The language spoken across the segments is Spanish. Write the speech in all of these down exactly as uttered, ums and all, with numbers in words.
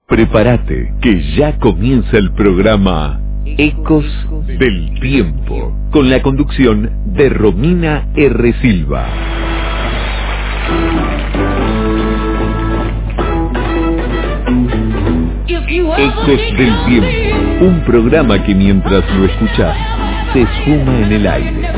Prepárate, que ya comienza el programa Ecos del Tiempo, con la conducción de Romina R. Silva. Ecos del Tiempo, un programa que mientras lo escuchás, se esfuma en el aire.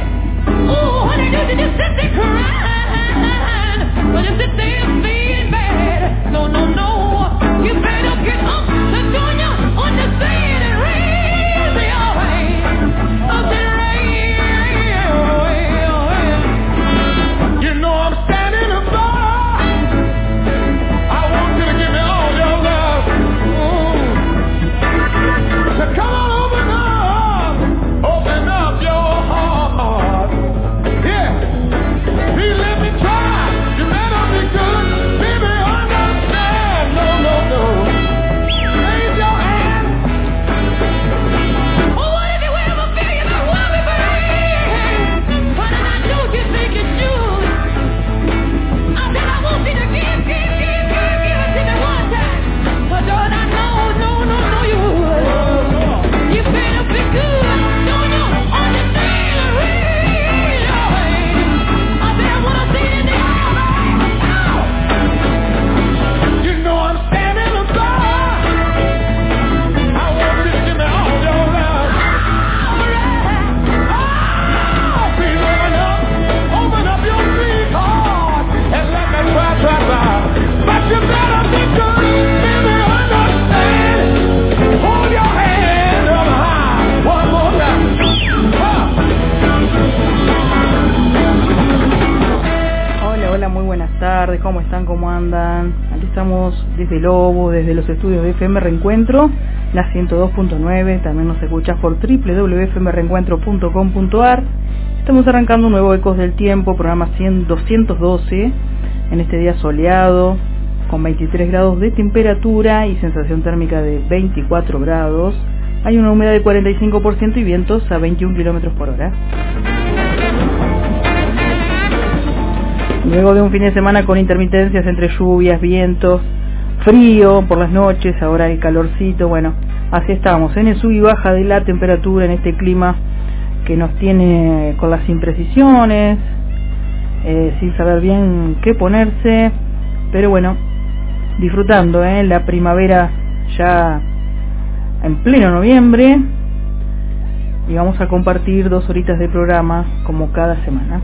¿Cómo están? ¿Cómo andan? Aquí estamos desde Lobo, desde los estudios de F M Reencuentro, la ciento dos punto nueve, también nos escuchas por doble u doble u doble u punto f m reencuentro punto com punto a r. Estamos arrancando un nuevo Ecos del Tiempo, programa doscientos doce, en este día soleado, con veintitrés grados de temperatura y sensación térmica de veinticuatro grados. Hay una humedad de cuarenta y cinco por ciento y vientos a veintiún kilómetros por hora. Luego de un fin de semana con intermitencias entre lluvias, vientos, frío por las noches, ahora hay calorcito, bueno, así estamos, en el sub y baja de la temperatura, en este clima que nos tiene con las imprecisiones, eh, sin saber bien qué ponerse, pero bueno, disfrutando, eh, la primavera ya en pleno noviembre, y vamos a compartir dos horitas de programa como cada semana.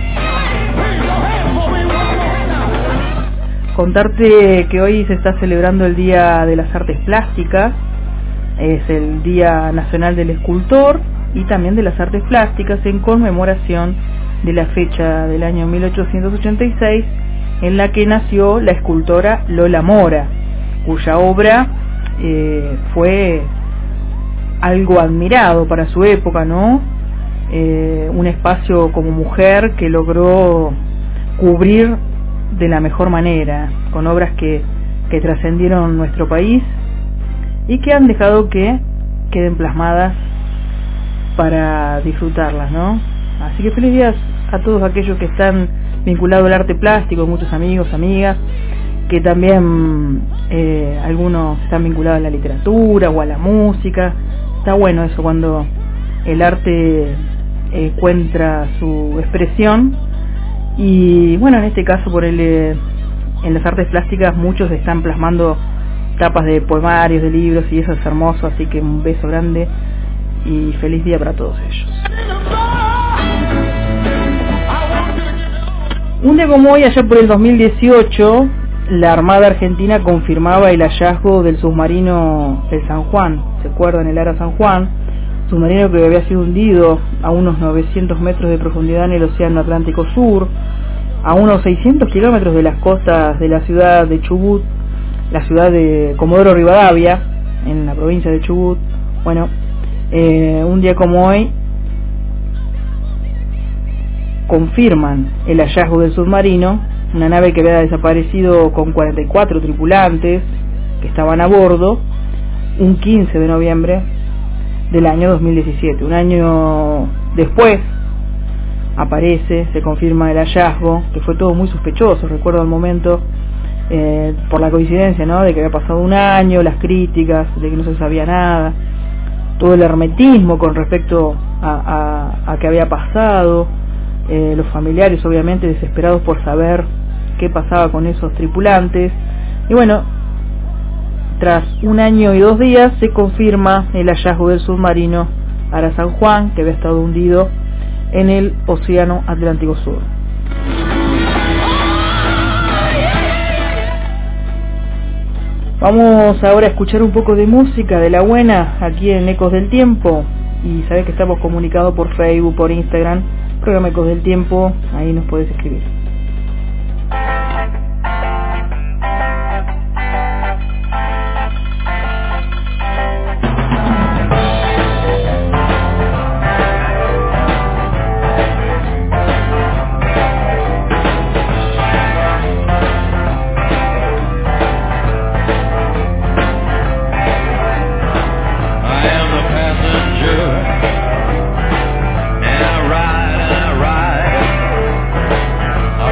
Contarte que hoy se está celebrando el Día de las Artes Plásticas, es el Día Nacional del Escultor y también de las Artes Plásticas, en conmemoración de la fecha del año mil ochocientos ochenta y seis en la que nació la escultora Lola Mora, cuya obra eh, fue algo admirado para su época, ¿no? Eh, un espacio como mujer que logró cubrir de la mejor manera, con obras que, que trascendieron nuestro país y que han dejado que queden plasmadas para disfrutarlas, ¿no? Así que feliz día a todos aquellos que están vinculados al arte plástico, muchos amigos, amigas, que también eh, algunos están vinculados a la literatura o a la música. Está bueno eso cuando el arte eh, encuentra su expresión. Y bueno, en este caso por el, eh, en las artes plásticas muchos están plasmando tapas de poemarios, de libros, y eso es hermoso, así que un beso grande y feliz día para todos ellos. Un día como hoy, allá por el dos mil dieciocho, la Armada Argentina confirmaba el hallazgo del submarino el San Juan, ¿se acuerdan? El Ara San Juan, submarino que había sido hundido a unos novecientos metros de profundidad en el Océano Atlántico Sur, a unos seiscientos kilómetros de las costas de la ciudad de Chubut, la ciudad de Comodoro Rivadavia, en la provincia de Chubut. Bueno, eh, un día como hoy confirman el hallazgo del submarino, una nave que había desaparecido con cuarenta y cuatro tripulantes que estaban a bordo, un quince de noviembre del año dos mil diecisiete. Un año después aparece, se confirma el hallazgo, que fue todo muy sospechoso. Recuerdo el momento eh, por la coincidencia, ¿no?, de que había pasado un año, las críticas, de que no se sabía nada, todo el hermetismo con respecto a, a, a qué había pasado, eh, los familiares obviamente desesperados por saber qué pasaba con esos tripulantes. Y bueno, tras un año y dos días se confirma el hallazgo del submarino Ara San Juan, que había estado hundido en el Océano Atlántico Sur. Vamos ahora a escuchar un poco de música de la buena aquí en Ecos del Tiempo, y sabés que estamos comunicados por Facebook, por Instagram, programa Ecos del Tiempo, ahí nos podés escribir. I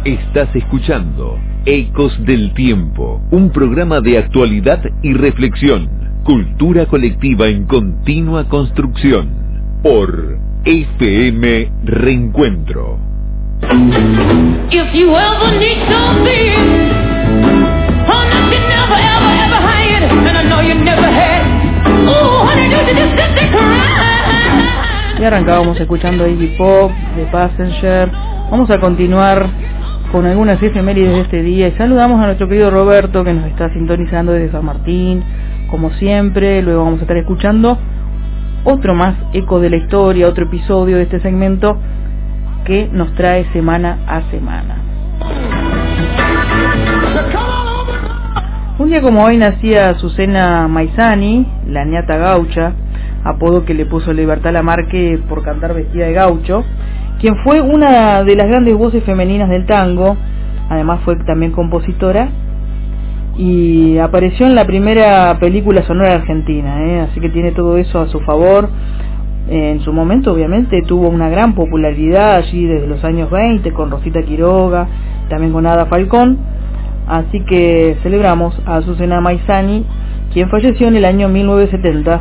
Estás escuchando Ecos del Tiempo, un programa de actualidad y reflexión, cultura colectiva en continua construcción, por F M Reencuentro. If you ever need something, oh, nothing never, ever, ever had, and I know you never had. Oh, honey, do you just sit there crying? Y arrancábamos escuchando Iggy Pop, The Passenger. Vamos a continuar con algunas efemérides de este día y saludamos a nuestro querido Roberto, que nos está sintonizando desde San Martín, como siempre. Luego vamos a estar escuchando otro más Eco de la Historia, otro episodio de este segmento que nos trae semana a semana. Un día como hoy nacía Azucena Maizani, la ñata gaucha, apodo que le puso Libertad Lamarque por cantar vestida de gaucho, quien fue una de las grandes voces femeninas del tango. Además fue también compositora y apareció en la primera película sonora argentina, ¿eh? Así que tiene todo eso a su favor. En su momento obviamente tuvo una gran popularidad allí desde los años veinte con Rosita Quiroga, también con Ada Falcón. Así que celebramos a Azucena Maizani, quien falleció en el año mil novecientos setenta.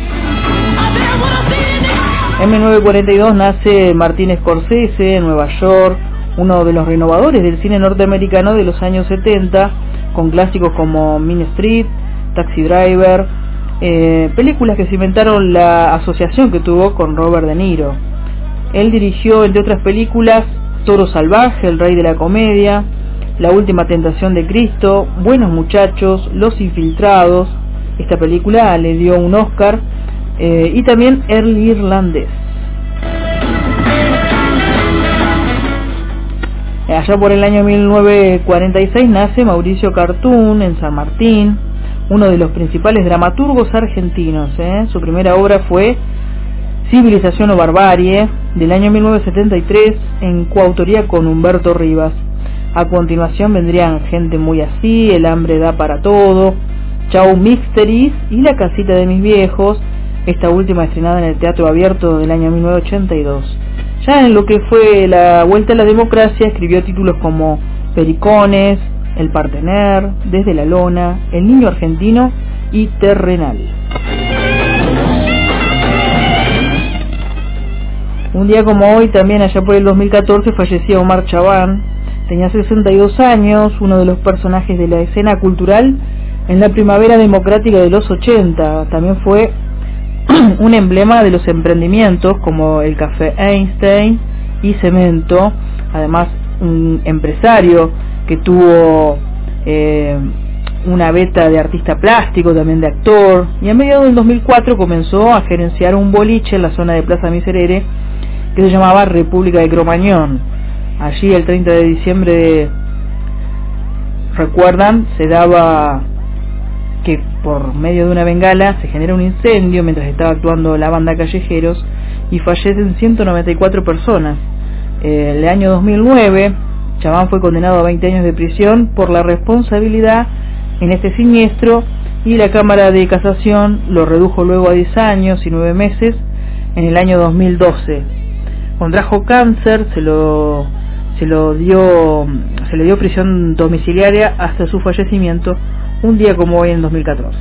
En mil novecientos cuarenta y dos nace Martin Scorsese en Nueva York, uno de los renovadores del cine norteamericano de los años setenta, con clásicos como Mean Street, Taxi Driver, eh, películas que cimentaron la asociación que tuvo con Robert De Niro. Él dirigió, entre otras películas, Toro Salvaje, El Rey de la Comedia, La Última Tentación de Cristo, Buenos Muchachos, Los Infiltrados. Esta película le dio un Oscar. Eh, y también El Irlandés. Allá por el año mil novecientos cuarenta y seis nace Mauricio Cartún en San Martín, uno de los principales dramaturgos argentinos, ¿eh? Su primera obra fue Civilización o Barbarie, del año mil novecientos setenta y tres, en coautoría con Humberto Rivas. A continuación vendrían Gente muy así, El hambre da para todo, Chau Mysteries y La casita de mis viejos, esta última estrenada en el Teatro Abierto del año mil novecientos ochenta y dos. Ya en lo que fue la vuelta a la democracia escribió títulos como Pericones, El Partener, Desde la Lona, El Niño Argentino y Terrenal. Un día como hoy, también allá por el dos mil catorce, fallecía Omar Chabán. Tenía sesenta y dos años, uno de los personajes de la escena cultural en la primavera democrática de los ochenta. También fue un emblema de los emprendimientos como el Café Einstein y Cemento. Además, un empresario que tuvo eh, una beta de artista plástico, también de actor, y a mediados del dos mil cuatro comenzó a gerenciar un boliche en la zona de Plaza Miserere que se llamaba República de Cromañón. Allí el treinta de diciembre, recuerdan, se daba que por medio de una bengala se genera un incendio mientras estaba actuando la banda Callejeros y fallecen ciento noventa y cuatro personas. Eh, el año dos mil nueve, Chabán fue condenado a veinte años de prisión por la responsabilidad en este siniestro y la Cámara de Casación lo redujo luego a diez años y nueve meses en el año dos mil doce. Contrajo cáncer, se lo se lo dio se le dio prisión domiciliaria hasta su fallecimiento un día como hoy en dos mil catorce.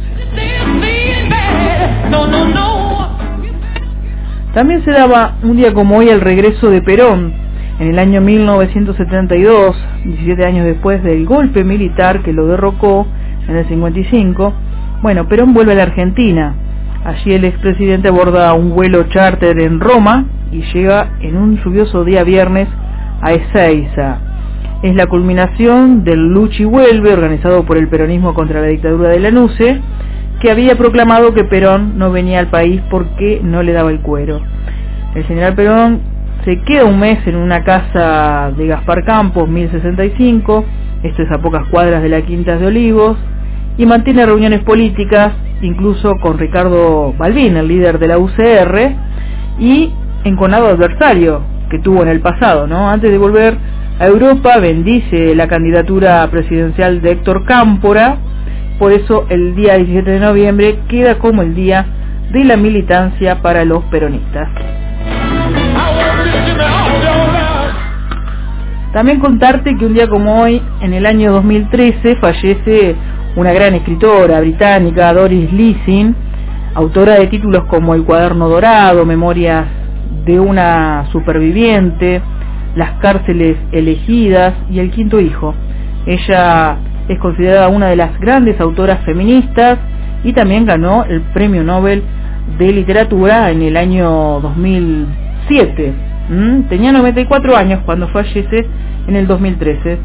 También se daba un día como hoy el regreso de Perón en el año mil novecientos setenta y dos, diecisiete años después del golpe militar que lo derrocó en el cincuenta y cinco. Bueno, Perón vuelve a la Argentina. Allí el expresidente aborda un vuelo charter en Roma y llega en un lluvioso día viernes a Ezeiza. Es la culminación del Luchi Vuelve, organizado por el peronismo contra la dictadura de Lanusse, que había proclamado que Perón no venía al país porque no le daba el cuero. El general Perón se queda un mes en una casa de Gaspar Campos, mil sesenta y cinco, esto es a pocas cuadras de la Quinta de Olivos, y mantiene reuniones políticas, incluso con Ricardo Balbín, el líder de la U C R, y enconado adversario que tuvo en el pasado, ¿no? Antes de volver a Europa, bendice la candidatura presidencial de Héctor Cámpora. Por eso el día diecisiete de noviembre queda como el día de la militancia para los peronistas. También contarte que un día como hoy, en el año dos mil trece, fallece una gran escritora británica, Doris Lessing, autora de títulos como El cuaderno dorado, Memorias de una superviviente, Las cárceles elegidas y El quinto hijo. Ella es considerada una de las grandes autoras feministas y también ganó el Premio Nobel de Literatura en el año dos mil siete. ¿Mm? Tenía noventa y cuatro años cuando fallece en el dos mil trece.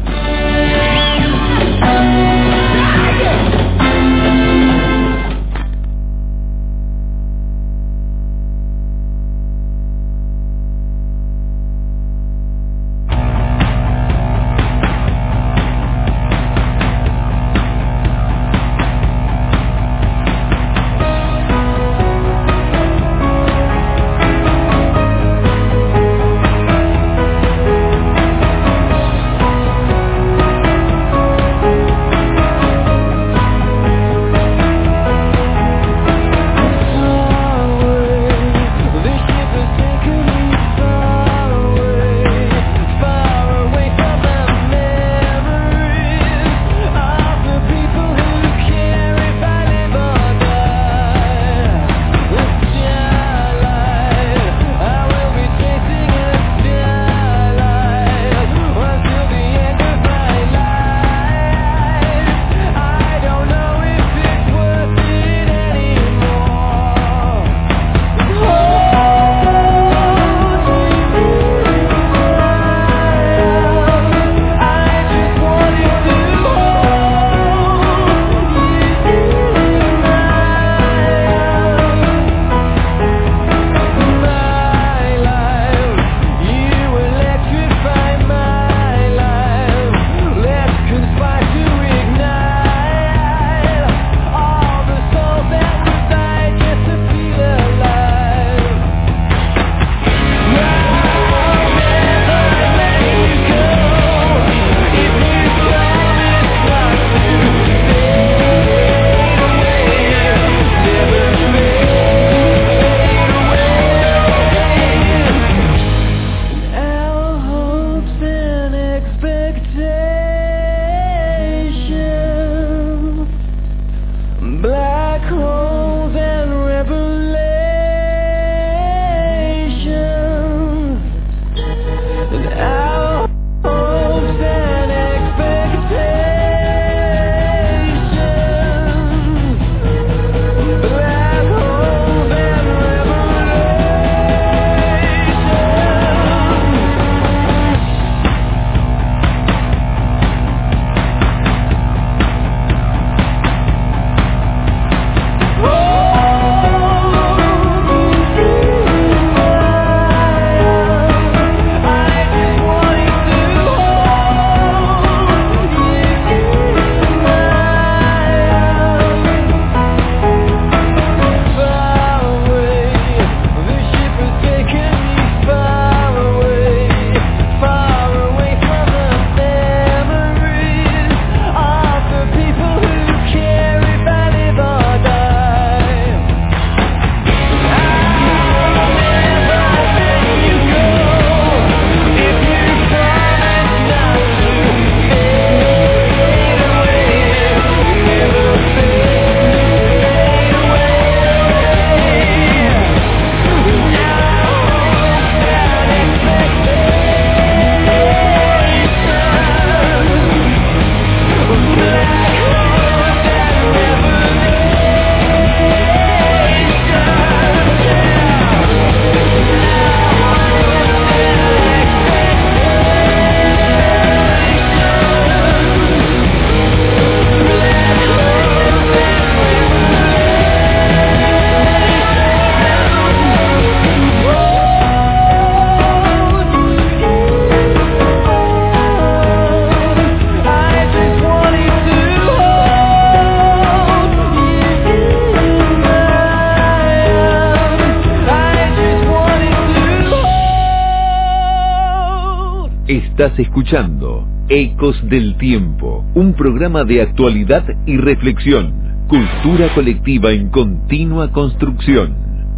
Estás escuchando Ecos del Tiempo, un programa de actualidad y reflexión, cultura colectiva en continua construcción,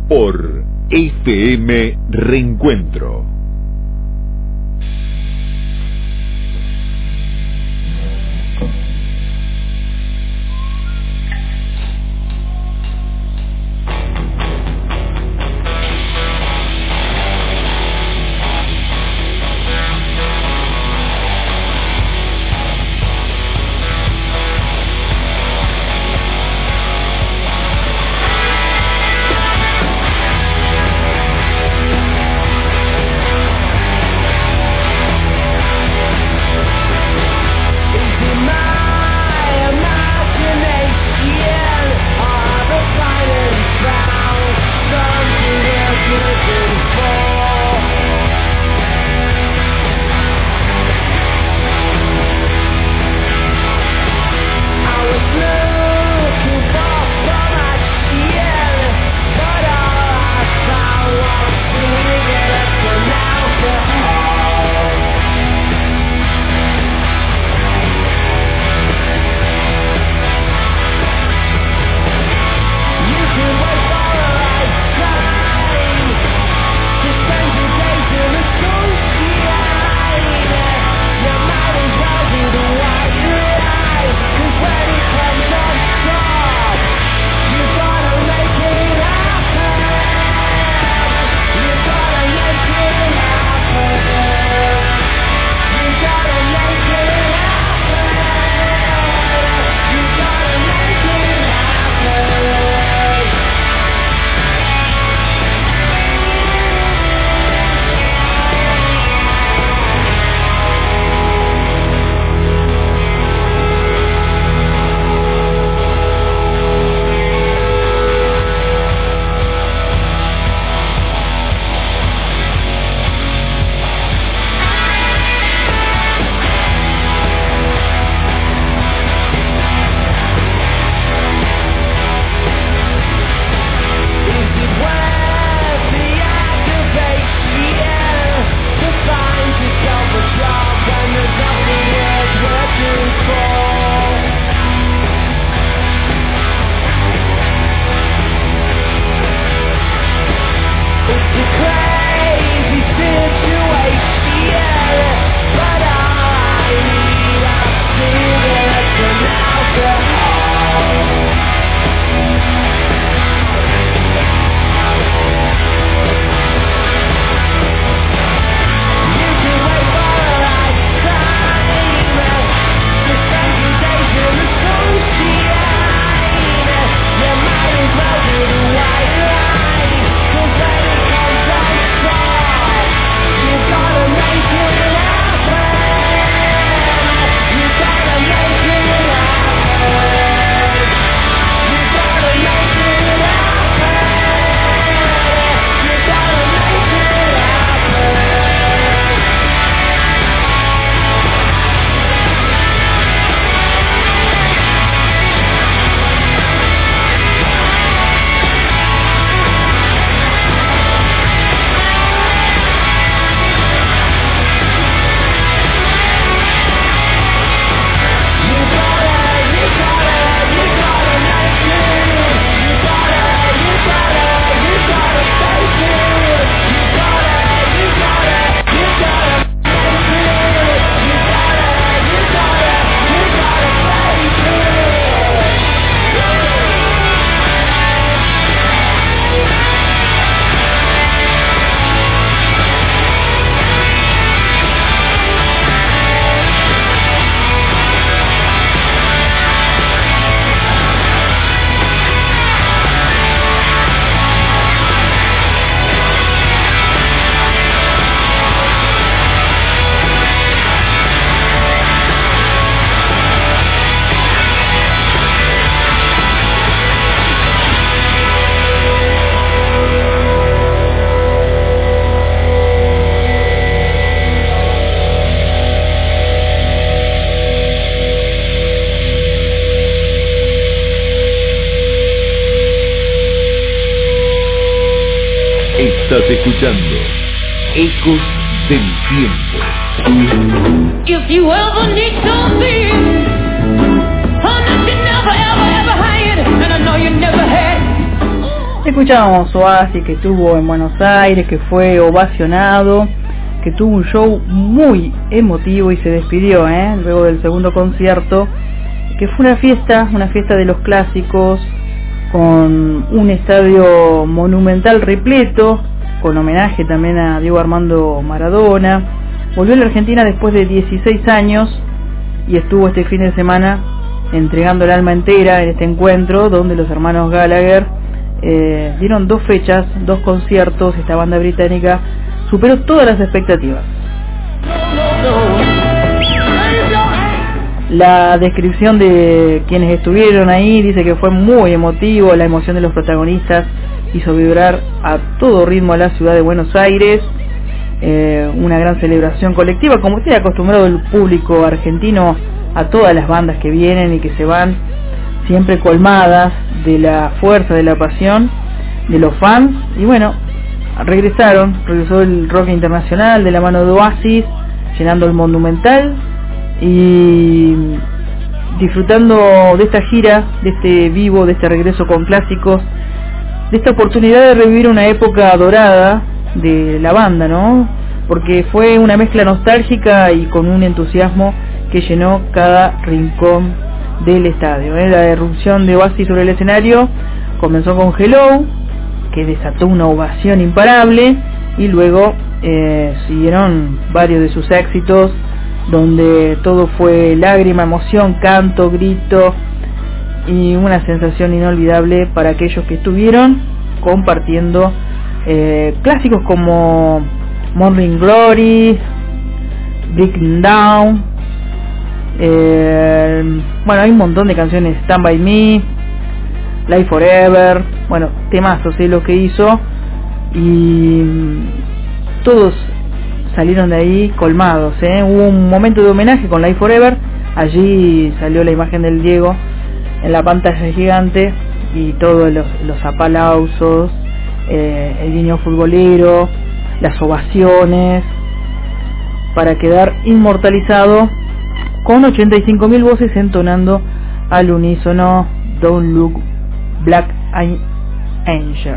por F M Reencuentro. Estás escuchando Ecos del Tiempo. If you ever need something, oh, nothing never, ever, ever had, and I know you never had. Escuchábamos Oasis, que estuvo en Buenos Aires, que fue ovacionado, que tuvo un show muy emotivo y se despidió, ¿eh? Luego del segundo concierto, que fue una fiesta, una fiesta de los clásicos, con un estadio monumental repleto, con homenaje también a Diego Armando Maradona. Volvió a la Argentina después de dieciséis años y estuvo este fin de semana entregando el alma entera en este encuentro, donde los hermanos Gallagher eh, dieron dos fechas, dos conciertos. Esta banda británica superó todas las expectativas. La descripción de quienes estuvieron ahí dice que fue muy emotivo, la emoción de los protagonistas hizo vibrar a todo ritmo a la ciudad de Buenos Aires, eh, una gran celebración colectiva, como tiene acostumbrado el público argentino a todas las bandas que vienen y que se van, siempre colmadas de la fuerza, de la pasión de los fans. Y bueno, regresaron, regresó el rock internacional de la mano de Oasis, llenando el Monumental y disfrutando de esta gira, de este vivo, de este regreso con clásicos, de esta oportunidad de revivir una época dorada de la banda, ¿no? Porque fue una mezcla nostálgica y con un entusiasmo que llenó cada rincón del estadio, ¿eh? La irrupción de Oasis sobre el escenario comenzó con Hello, que desató una ovación imparable, y luego eh, siguieron varios de sus éxitos, donde todo fue lágrima, emoción, canto, grito y una sensación inolvidable para aquellos que estuvieron compartiendo eh, clásicos como Morning Glory, Breaking Down, eh, bueno, hay un montón de canciones, Stand By Me, Live Forever, bueno, temazos, ¿sí? Lo que hizo, y todos salieron de ahí colmados, ¿eh? Hubo un momento de homenaje con Live Forever, allí salió la imagen del Diego en la pantalla gigante y todos los, los aplausos, eh, el guiño futbolero, las ovaciones, para quedar inmortalizado con ochenta y cinco mil voces entonando al unísono Don't Look Black Angel.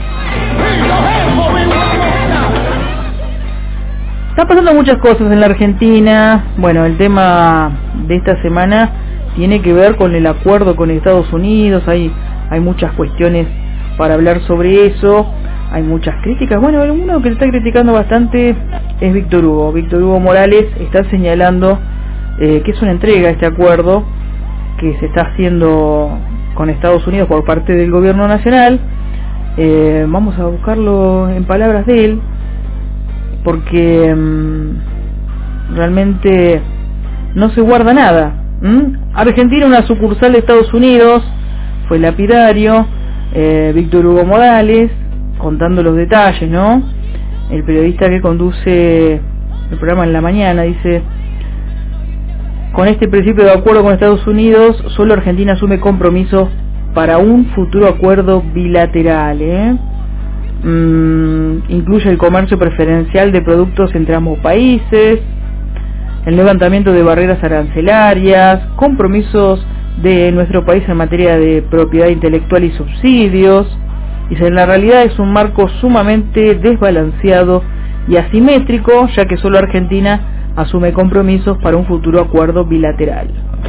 Están pasando muchas cosas en la Argentina. Bueno, el tema de esta semana tiene que ver con el acuerdo con Estados Unidos. Hay, hay muchas cuestiones para hablar sobre eso. Hay muchas críticas. Bueno, uno que está criticando bastante es Víctor Hugo. Víctor Hugo Morales está señalando eh, que es una entrega este acuerdo que se está haciendo con Estados Unidos por parte del gobierno nacional. Eh, vamos a buscarlo en palabras de él, porque mmm, realmente no se guarda nada. ¿Mm? Argentina, una sucursal de Estados Unidos, fue lapidario eh, Víctor Hugo Morales, contando los detalles, ¿no? El periodista que conduce el programa en la mañana dice: con este principio de acuerdo con Estados Unidos, solo Argentina asume compromisos para un futuro acuerdo bilateral, ¿eh? Mm, incluye el comercio preferencial de productos entre ambos países, el levantamiento de barreras arancelarias, compromisos de nuestro país en materia de propiedad intelectual y subsidios. Y en la realidad es un marco sumamente desbalanceado y asimétrico, ya que solo Argentina asume compromisos para un futuro acuerdo bilateral.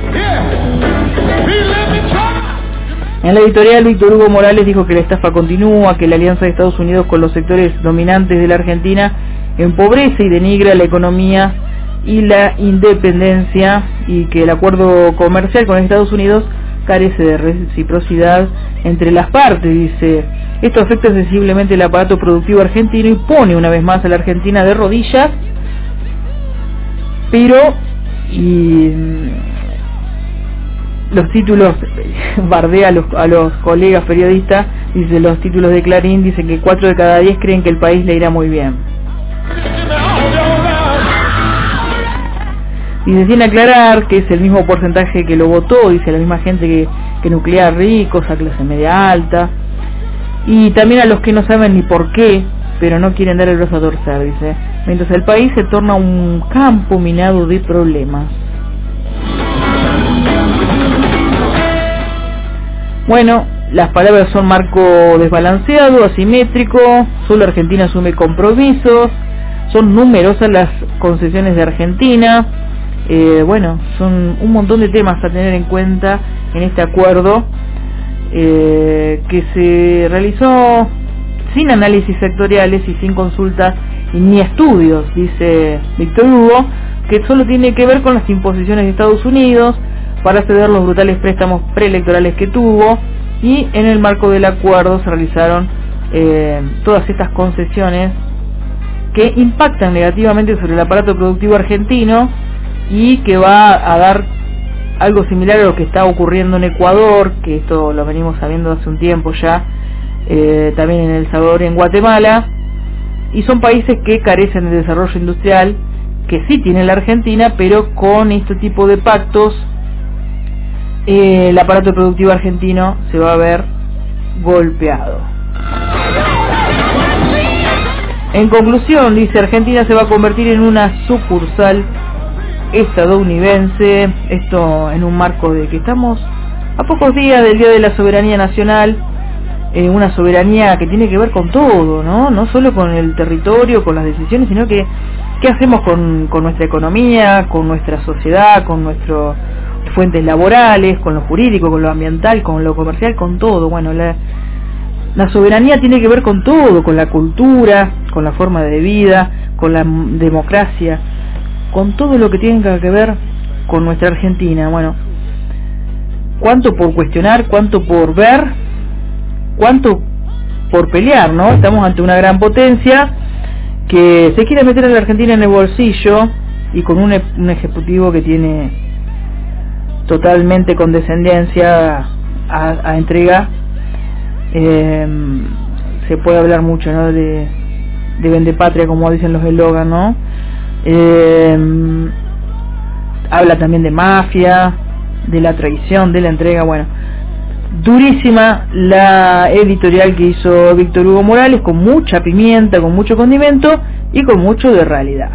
En la editorial, Víctor Hugo Morales dijo que la estafa continúa, que la alianza de Estados Unidos con los sectores dominantes de la Argentina empobrece y denigra la economía y la independencia, y que el acuerdo comercial con Estados Unidos carece de reciprocidad entre las partes. Dice: esto afecta sensiblemente el aparato productivo argentino y pone una vez más a la Argentina de rodillas, pero y los títulos, bardea a los, a los colegas periodistas, dice: los títulos de Clarín dicen que cuatro de cada diez creen que el país le irá muy bien. Dice, sin aclarar que es el mismo porcentaje que lo votó, dice, la misma gente que, que nuclear ricos, a clase media alta, y también a los que no saben ni por qué pero no quieren dar el brazo a torcer, dice, mientras el país se torna un campo minado de problemas. Bueno, las palabras son marco desbalanceado, asimétrico, solo Argentina asume compromisos, son numerosas las concesiones de Argentina, eh, bueno, son un montón de temas a tener en cuenta en este acuerdo eh, que se realizó sin análisis sectoriales y sin consultas y ni estudios, dice Víctor Hugo, que solo tiene que ver con las imposiciones de Estados Unidos para ceder los brutales préstamos preelectorales que tuvo, y en el marco del acuerdo se realizaron eh, todas estas concesiones que impactan negativamente sobre el aparato productivo argentino y que va a dar algo similar a lo que está ocurriendo en Ecuador, que esto lo venimos sabiendo hace un tiempo ya, eh, también en El Salvador y en Guatemala, y son países que carecen de desarrollo industrial, que sí tiene la Argentina, pero con este tipo de pactos eh, el aparato productivo argentino se va a ver golpeado. En conclusión, dice, Argentina se va a convertir en una sucursal estadounidense, esto en un marco de que estamos a pocos días del Día de la Soberanía Nacional, eh, una soberanía que tiene que ver con todo, ¿no? No solo con el territorio, con las decisiones, sino que qué hacemos con, con nuestra economía, con nuestra sociedad, con nuestras fuentes laborales, con lo jurídico, con lo ambiental, con lo comercial, con todo. Bueno, la, la soberanía tiene que ver con todo, con la cultura, con la forma de vida, con la democracia, con todo lo que tenga que ver con nuestra Argentina. Bueno, cuánto por cuestionar, cuánto por ver, cuánto por pelear, ¿no? Estamos ante una gran potencia que se quiere meter a la Argentina en el bolsillo, y con un, un ejecutivo que tiene totalmente condescendencia a, a entrega. Eh, se puede hablar mucho, ¿no?, de, de vendepatria, como dicen los eslogan, ¿no? Eh, habla también de mafia, de la traición, de la entrega. Bueno, durísima la editorial que hizo Víctor Hugo Morales, con mucha pimienta, con mucho condimento y con mucho de realidad.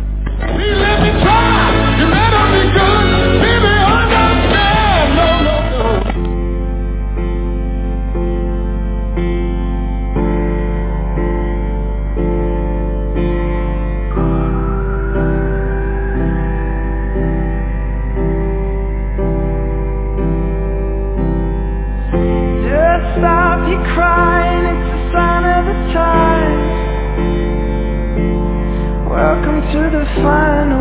Stop you crying, it's a sign of the times. Welcome to the final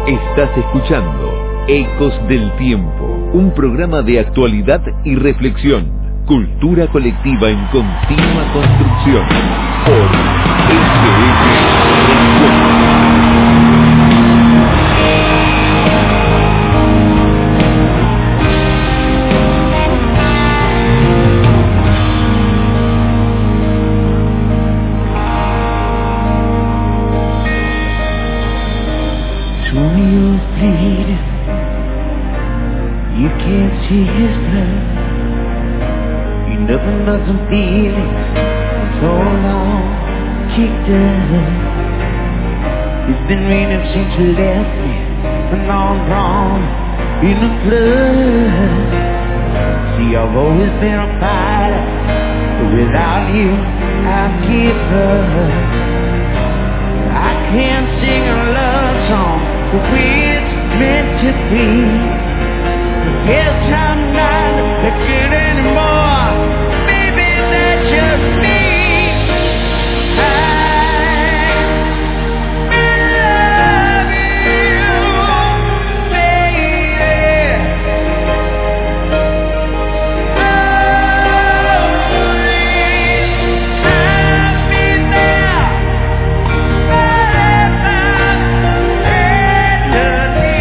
Estás escuchando Ecos del Tiempo, un programa de actualidad y reflexión, cultura colectiva en continua construcción, por F M You can't see his blood. You nothing but some feelings so long kicked up. It's been raining since you left me, and I'm drawn in the flood. See, I've always been a fighter, but without you, I give up. I can't sing a love song the way it's meant to be. Yes, I'm not a kid anymore. Maybe that's just me. I love you, baby. Always, I'll be there whatever you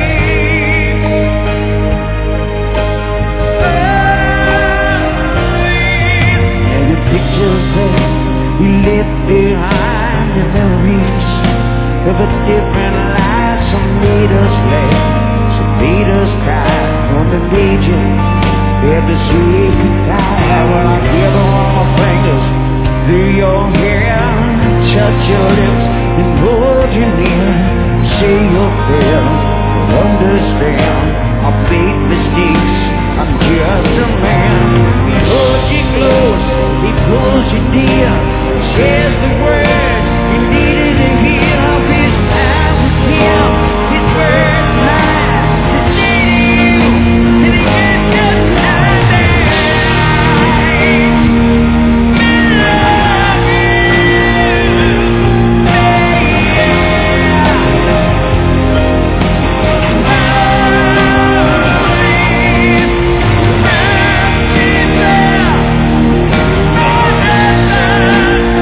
we left behind the memories of a different life. Some made us laugh, some made us cry. On the pages, ever say goodbye. Well, I give all my fingers through your hair, touch your lips and hold you near. Say your prayers, you'll understand. I've made mistakes, I'm just a man. He holds you close, he pulls you dear. Says the words you needed to hear. His time with him, his word mine to say to you, till he gets just time there. I love you, baby.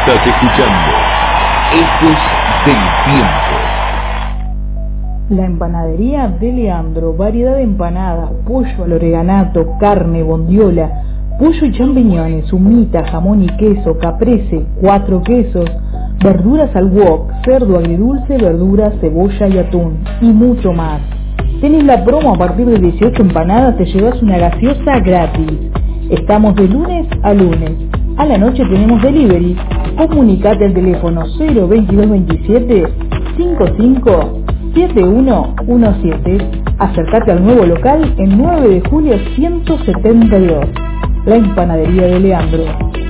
Estás escuchando Ecos del Tiempo. La empanadería de Leandro, variedad de empanadas, pollo al oreganato, carne, bondiola, pollo y champiñones, humita, jamón y queso, caprese, cuatro quesos, verduras al wok, cerdo agridulce, verduras, cebolla y atún, y mucho más. Tenés la promo a partir de dieciocho empanadas, te llevas una gaseosa gratis. Estamos de lunes a lunes. A la noche tenemos delivery. Comunicate al teléfono cero veintidós veintisiete cincuenta y cinco setenta y uno diecisiete. Acércate al nuevo local en nueve de julio ciento setenta y dos. La empanadería de Leandro.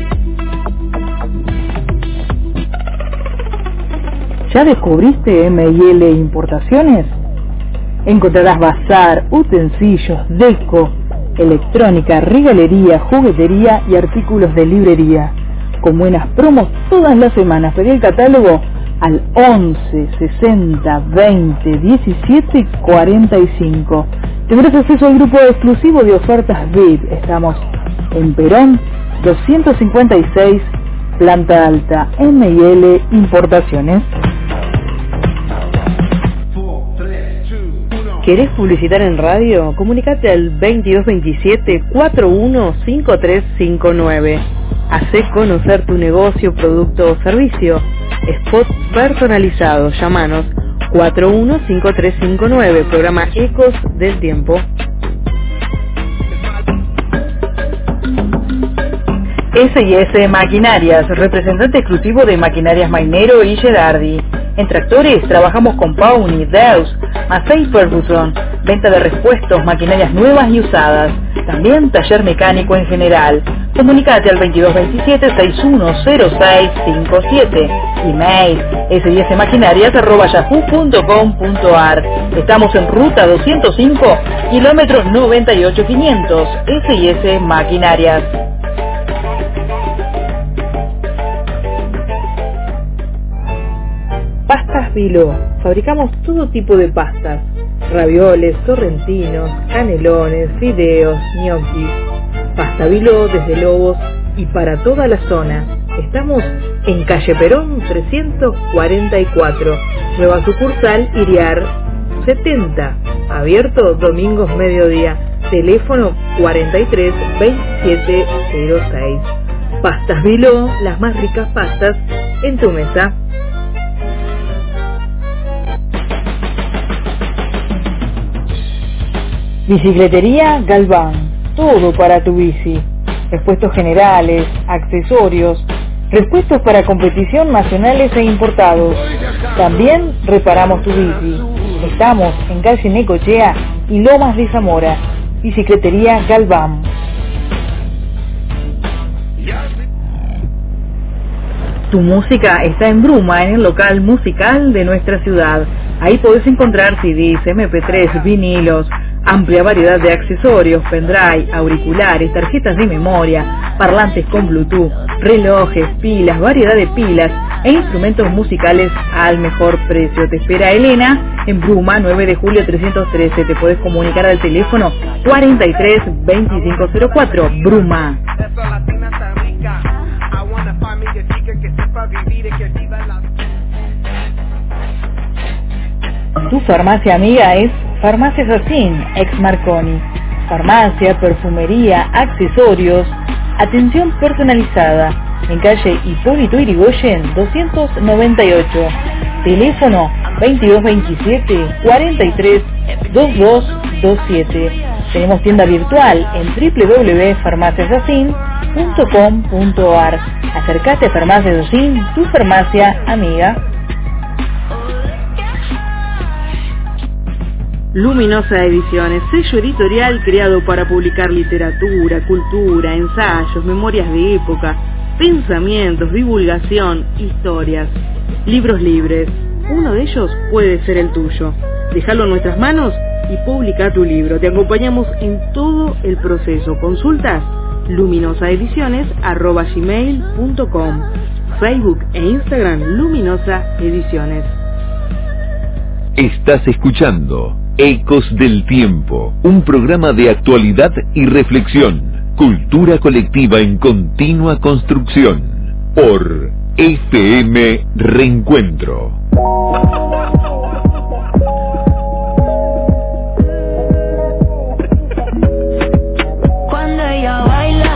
¿Ya descubriste M y L Importaciones? Encontrarás bazar, utensilios, deco, electrónica, regalería, juguetería y artículos de librería. Con buenas promos todas las semanas. Pedí el catálogo al once sesenta veinte diecisiete cuarenta y cinco. Tendrás acceso al grupo exclusivo de ofertas V I P. Estamos en Perón doscientos cincuenta y seis, planta alta. M y L Importaciones. ¿Querés publicitar en radio? Comunicate al veintidós veintisiete cuarenta y uno cincuenta y tres cincuenta y nueve. Hacé conocer tu negocio, producto o servicio. Spot personalizado. Llámanos cuarenta y uno cincuenta y tres cincuenta y nueve. Programa Ecos del Tiempo. S y S Maquinarias, representante exclusivo de Maquinarias Mainero y Gerardi. En tractores trabajamos con Pawny, Deus, Massey Ferguson, venta de repuestos, maquinarias nuevas y usadas. También taller mecánico en general. Comunicate al veintidós veintisiete sesenta y uno cero seis cincuenta y siete. Email s y s maquinarias arroba yahoo punto com punto ar. Estamos en ruta doscientos cinco, kilómetros noventa y ocho quinientos. S y S Maquinarias. Pastas Viló. Fabricamos todo tipo de pastas. Ravioles, sorrentinos, canelones, fideos, gnocchi. Pasta Viló desde Lobos y para toda la zona. Estamos en calle Perón trescientos cuarenta y cuatro. Nueva sucursal Iriar setenta. Abierto domingos mediodía. Teléfono cuarenta y tres veintisiete cero seis. Pastas Viló, las más ricas pastas en tu mesa. Bicicletería Galván, todo para tu bici. Repuestos generales, accesorios, repuestos para competición nacionales e importados. También reparamos tu bici. Estamos en calle Necochea y Lomas de Zamora. Bicicletería Galván. Tu música está en Bruma, en el local musical de nuestra ciudad. Ahí podés encontrar C Ds, eme pe tres, vinilos, amplia variedad de accesorios, pendrive, auriculares, tarjetas de memoria, parlantes con Bluetooth, relojes, pilas, variedad de pilas e instrumentos musicales al mejor precio. Te espera Elena en Bruma, nueve de julio trescientos trece. Te podés comunicar al teléfono cuarenta y tres veinticinco cero cuatro. Bruma. Tu farmacia amiga es Farmacia Sacin, ex Marconi. Farmacia, perfumería, accesorios, atención personalizada. En calle Hipólito Yrigoyen doscientos noventa y ocho. Teléfono veintidós veintisiete cuarenta y tres veintidós veintisiete. Tenemos tienda virtual en doble u doble u doble u punto farmacia sacin punto com punto ar. Acércate a Farmacia Sacin, tu farmacia amiga. Luminosa Ediciones, sello editorial creado para publicar literatura, cultura, ensayos, memorias de época, pensamientos, divulgación, historias, libros libres. Uno de ellos puede ser el tuyo. Déjalo en nuestras manos y publica tu libro. Te acompañamos en todo el proceso. Consultas luminosaediciones arroba gmail punto com. Facebook e Instagram Luminosa Ediciones. Estás escuchando Ecos del Tiempo, un programa de actualidad y reflexión, cultura colectiva en continua construcción, por F M Reencuentro. Cuando ella baila,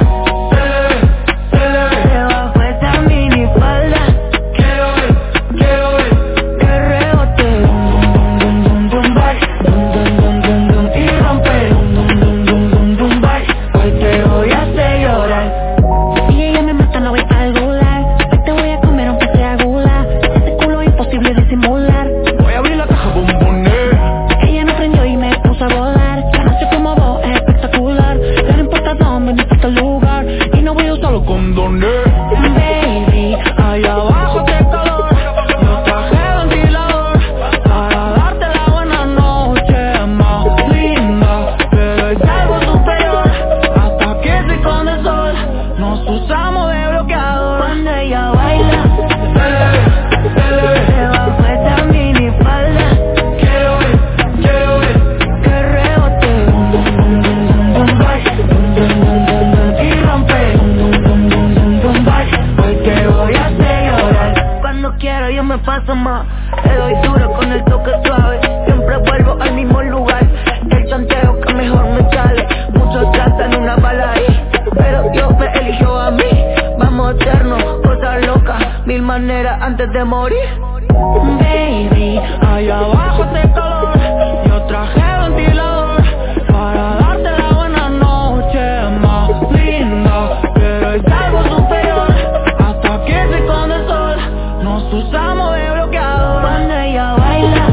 debajo esa minifalda, quiero ver, quiero ver, que rebote, dum dum dum dum bye, dum dum dum dum dum y rompe, dum dum dum dum dum bye, hoy te voy a hacer llorar. Si ella me mata no voy a calcular, hoy te voy a comer aunque sea gula, ese culo imposible disimular. Voy a abrir la caja bombones. Ella me prendió y me puso a volar, la noche como vos es espectacular, ya no importa dónde, no importa el lugar, y no voy a usarlo con Condones. baby, allá abajo te calor, yo traje ventilador, para darte la buena noche más linda, pero es algo superior, hasta que se esconde el sol, nos usamos de bloqueador. Cuando ella baila, debajo esa minifalda, Quiero ver, quiero ver, que rebote, dum dum dum dum dum bye, dum dum dum dum dum y rompe, dum dum dum dum dum dum bye, hoy te voy a hacer llorar. Cuando quiero yo me paso más, le doy duro con el toque suave, siempre vuelvo al mismo lugar, el chanteo que mejor me sale, muchos tratan una bala ahí, pero Dios me eligió a mí, vamos a hacernos cosas locas, mil maneras antes de morir. Baby, allá abajo hace calor, yo traje ventilador, para darte la buena noche más linda, pero es algo superior, hasta que se esconde el sol, nos usamos de bloqueador. Cuando ella baila,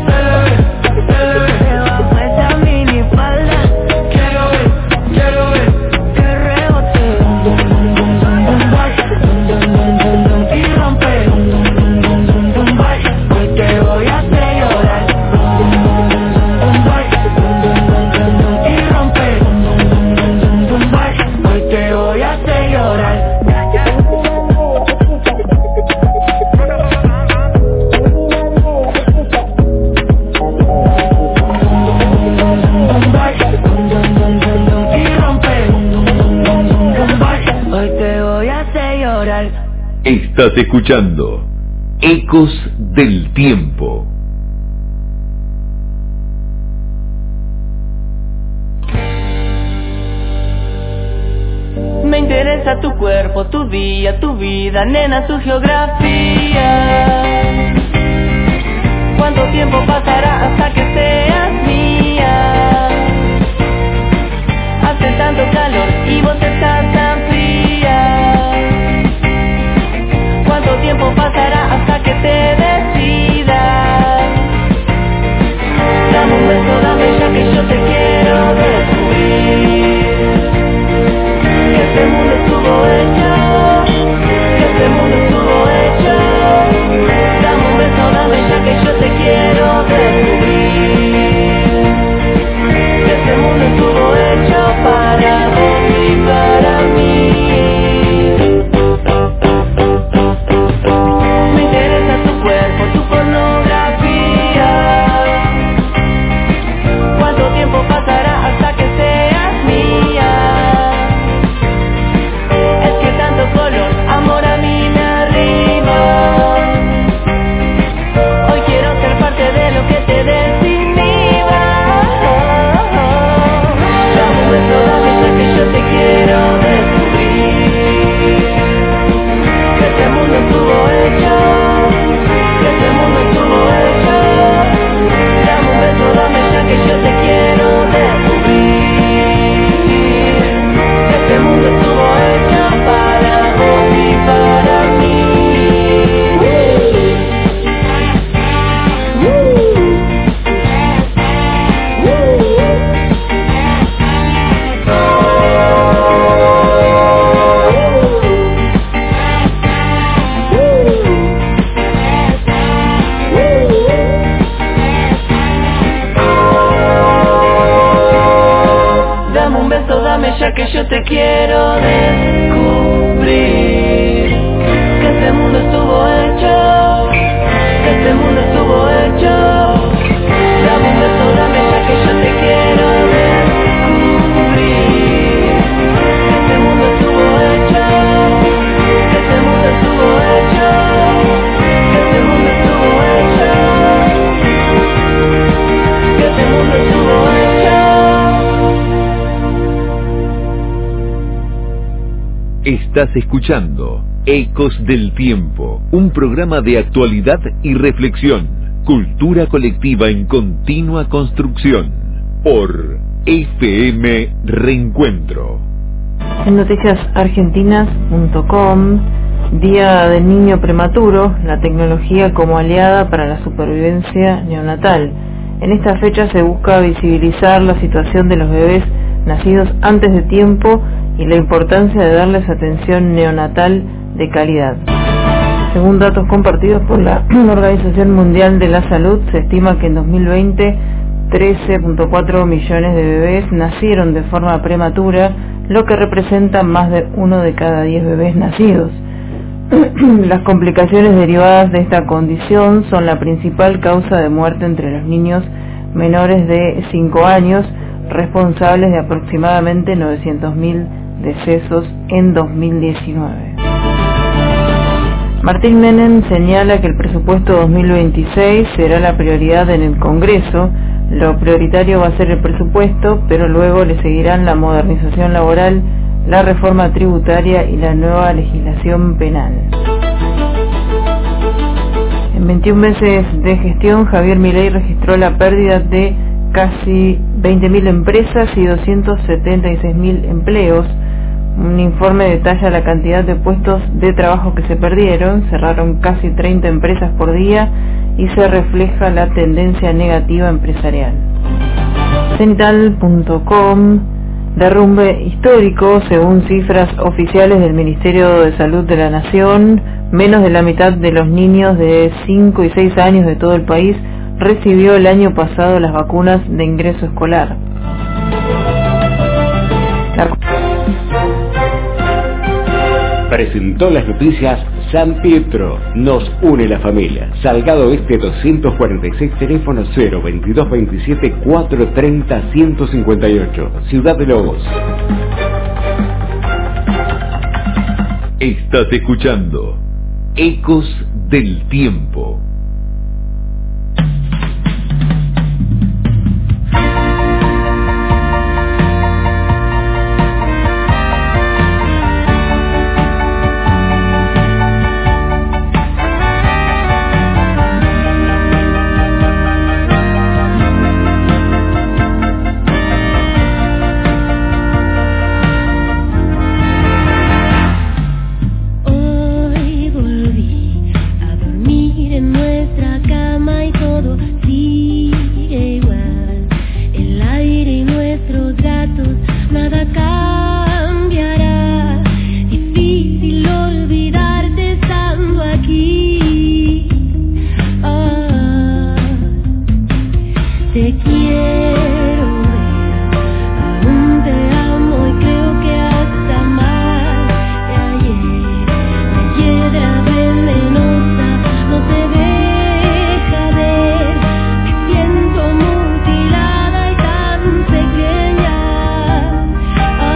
debajo esa minifalda, quiero ver, quiero ver, que rebote, dum dum dum dum dum bye, dum dum dum dum dum y rompe, dum dum dum dum dum dum bye, hoy te voy a hacer llorar, dum dum dum dum dum bye, dum dum dum dum dum y rompe, dum dum dum dum dum dum bye, hoy te voy a hacer llorar. Hoy te voy a hacer llorar. Estás escuchando Ecos del Tiempo. Me interesa tu cuerpo, tu día, tu vida, nena, tu geografía. ¿Cuánto tiempo pasará hasta que seas mía? Hace tanto calor y vos estás tan fría. ¿Cuánto tiempo pasará hasta que te decidas? Dame un beso, dame ya que yo te quiero descubrir. Que este mundo estuvo hecho, que este mundo estuvo hecho. Dame un beso, dame ya que yo te quiero descubrir. Que este mundo estuvo hecho para vos y para mí. Me interesa tu cuerpo, tu pornografía. ¿Cuánto tiempo pasará hasta que seas mía? Es que tanto color, amor a mí me arriba. Hoy quiero ser parte de lo que te desinhiba. Dame un beso, dame ya que yo te quiero descubrir. Que este mundo estuvo hecho, que este mundo estuvo hecho. Dame un beso, dame ya que yo te quiero descubrir. Que este mundo estuvo hecho para vos y para mí. Dame un beso, dame ya que yo te quiero descubrir. Que este mundo estuvo hecho, que este mundo estuvo hecho. Dame un beso, dame ya que yo te quiero descubrir. Que este mundo estuvo hecho, que este mundo estuvo hecho. Estás escuchando Ecos del Tiempo, un programa de actualidad y reflexión, cultura colectiva en continua construcción, por F M Reencuentro. En noticias argentinas punto com, Día del Niño Prematuro, la tecnología como aliada para la supervivencia neonatal. En esta fecha se busca visibilizar la situación de los bebés nacidos antes de tiempo y la importancia de darles atención neonatal de calidad. Según datos compartidos por la Organización Mundial de la Salud, se estima que en dos mil veinte trece punto cuatro millones de bebés nacieron de forma prematura, lo que representa más de uno de cada diez bebés nacidos. Las complicaciones derivadas de esta condición son la principal causa de muerte entre los niños menores de cinco años, responsables de aproximadamente novecientos mil decesos en dos mil diecinueve. Martín Menem señala que el presupuesto dos mil veintiséis será la prioridad en el Congreso. Lo prioritario va a ser el presupuesto, pero luego le seguirán la modernización laboral, la reforma tributaria y la nueva legislación penal. En veintiún meses de gestión, Javier Milei registró la pérdida de casi veinte mil empresas y doscientos setenta y seis mil empleos. Un informe detalla la cantidad de puestos de trabajo que se perdieron, cerraron casi treinta empresas por día y se refleja la tendencia negativa empresarial. Cenital punto com, derrumbe histórico, según cifras oficiales del Ministerio de Salud de la Nación, menos de la mitad de los niños de cinco y seis años de todo el país recibió el año pasado las vacunas de ingreso escolar. La... Presentó las noticias San Pietro, nos une la familia. Salgado Este doscientos cuarenta y seis, teléfono cero veintidós veintisiete cuatrocientos treinta ciento cincuenta y ocho, Ciudad de Lobos. Estás escuchando Ecos del Tiempo. Pequeña,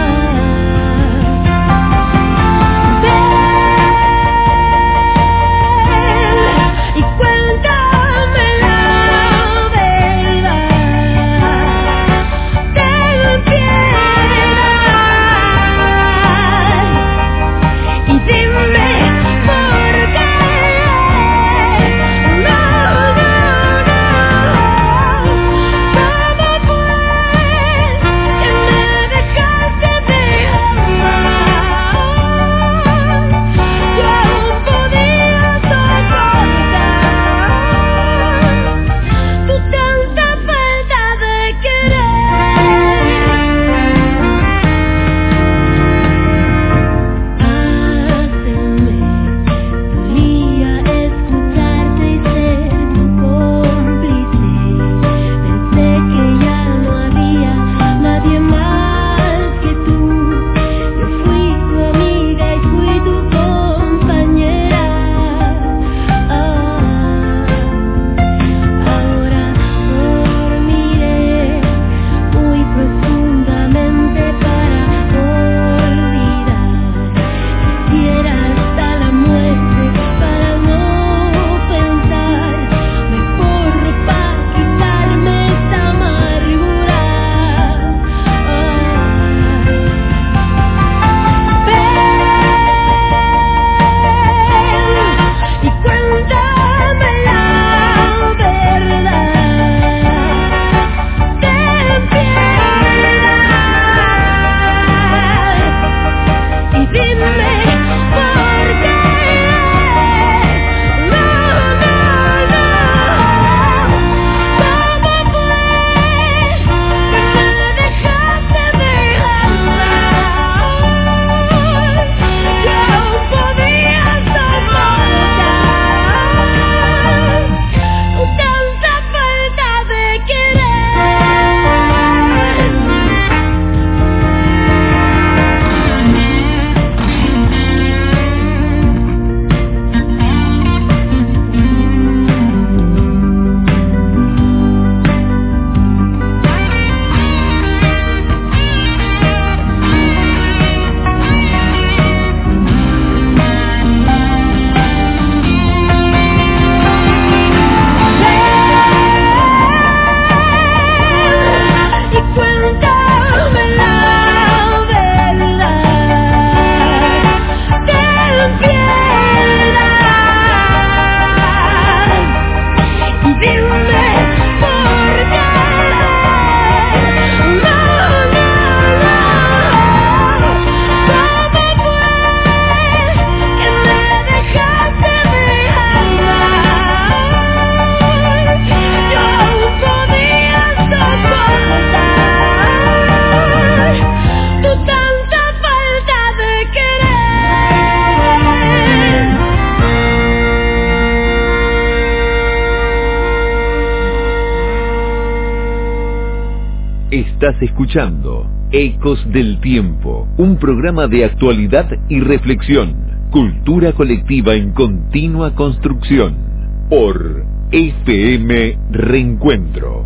Estás escuchando Ecos del Tiempo, un programa de actualidad y reflexión, cultura colectiva en continua construcción, por F M Reencuentro.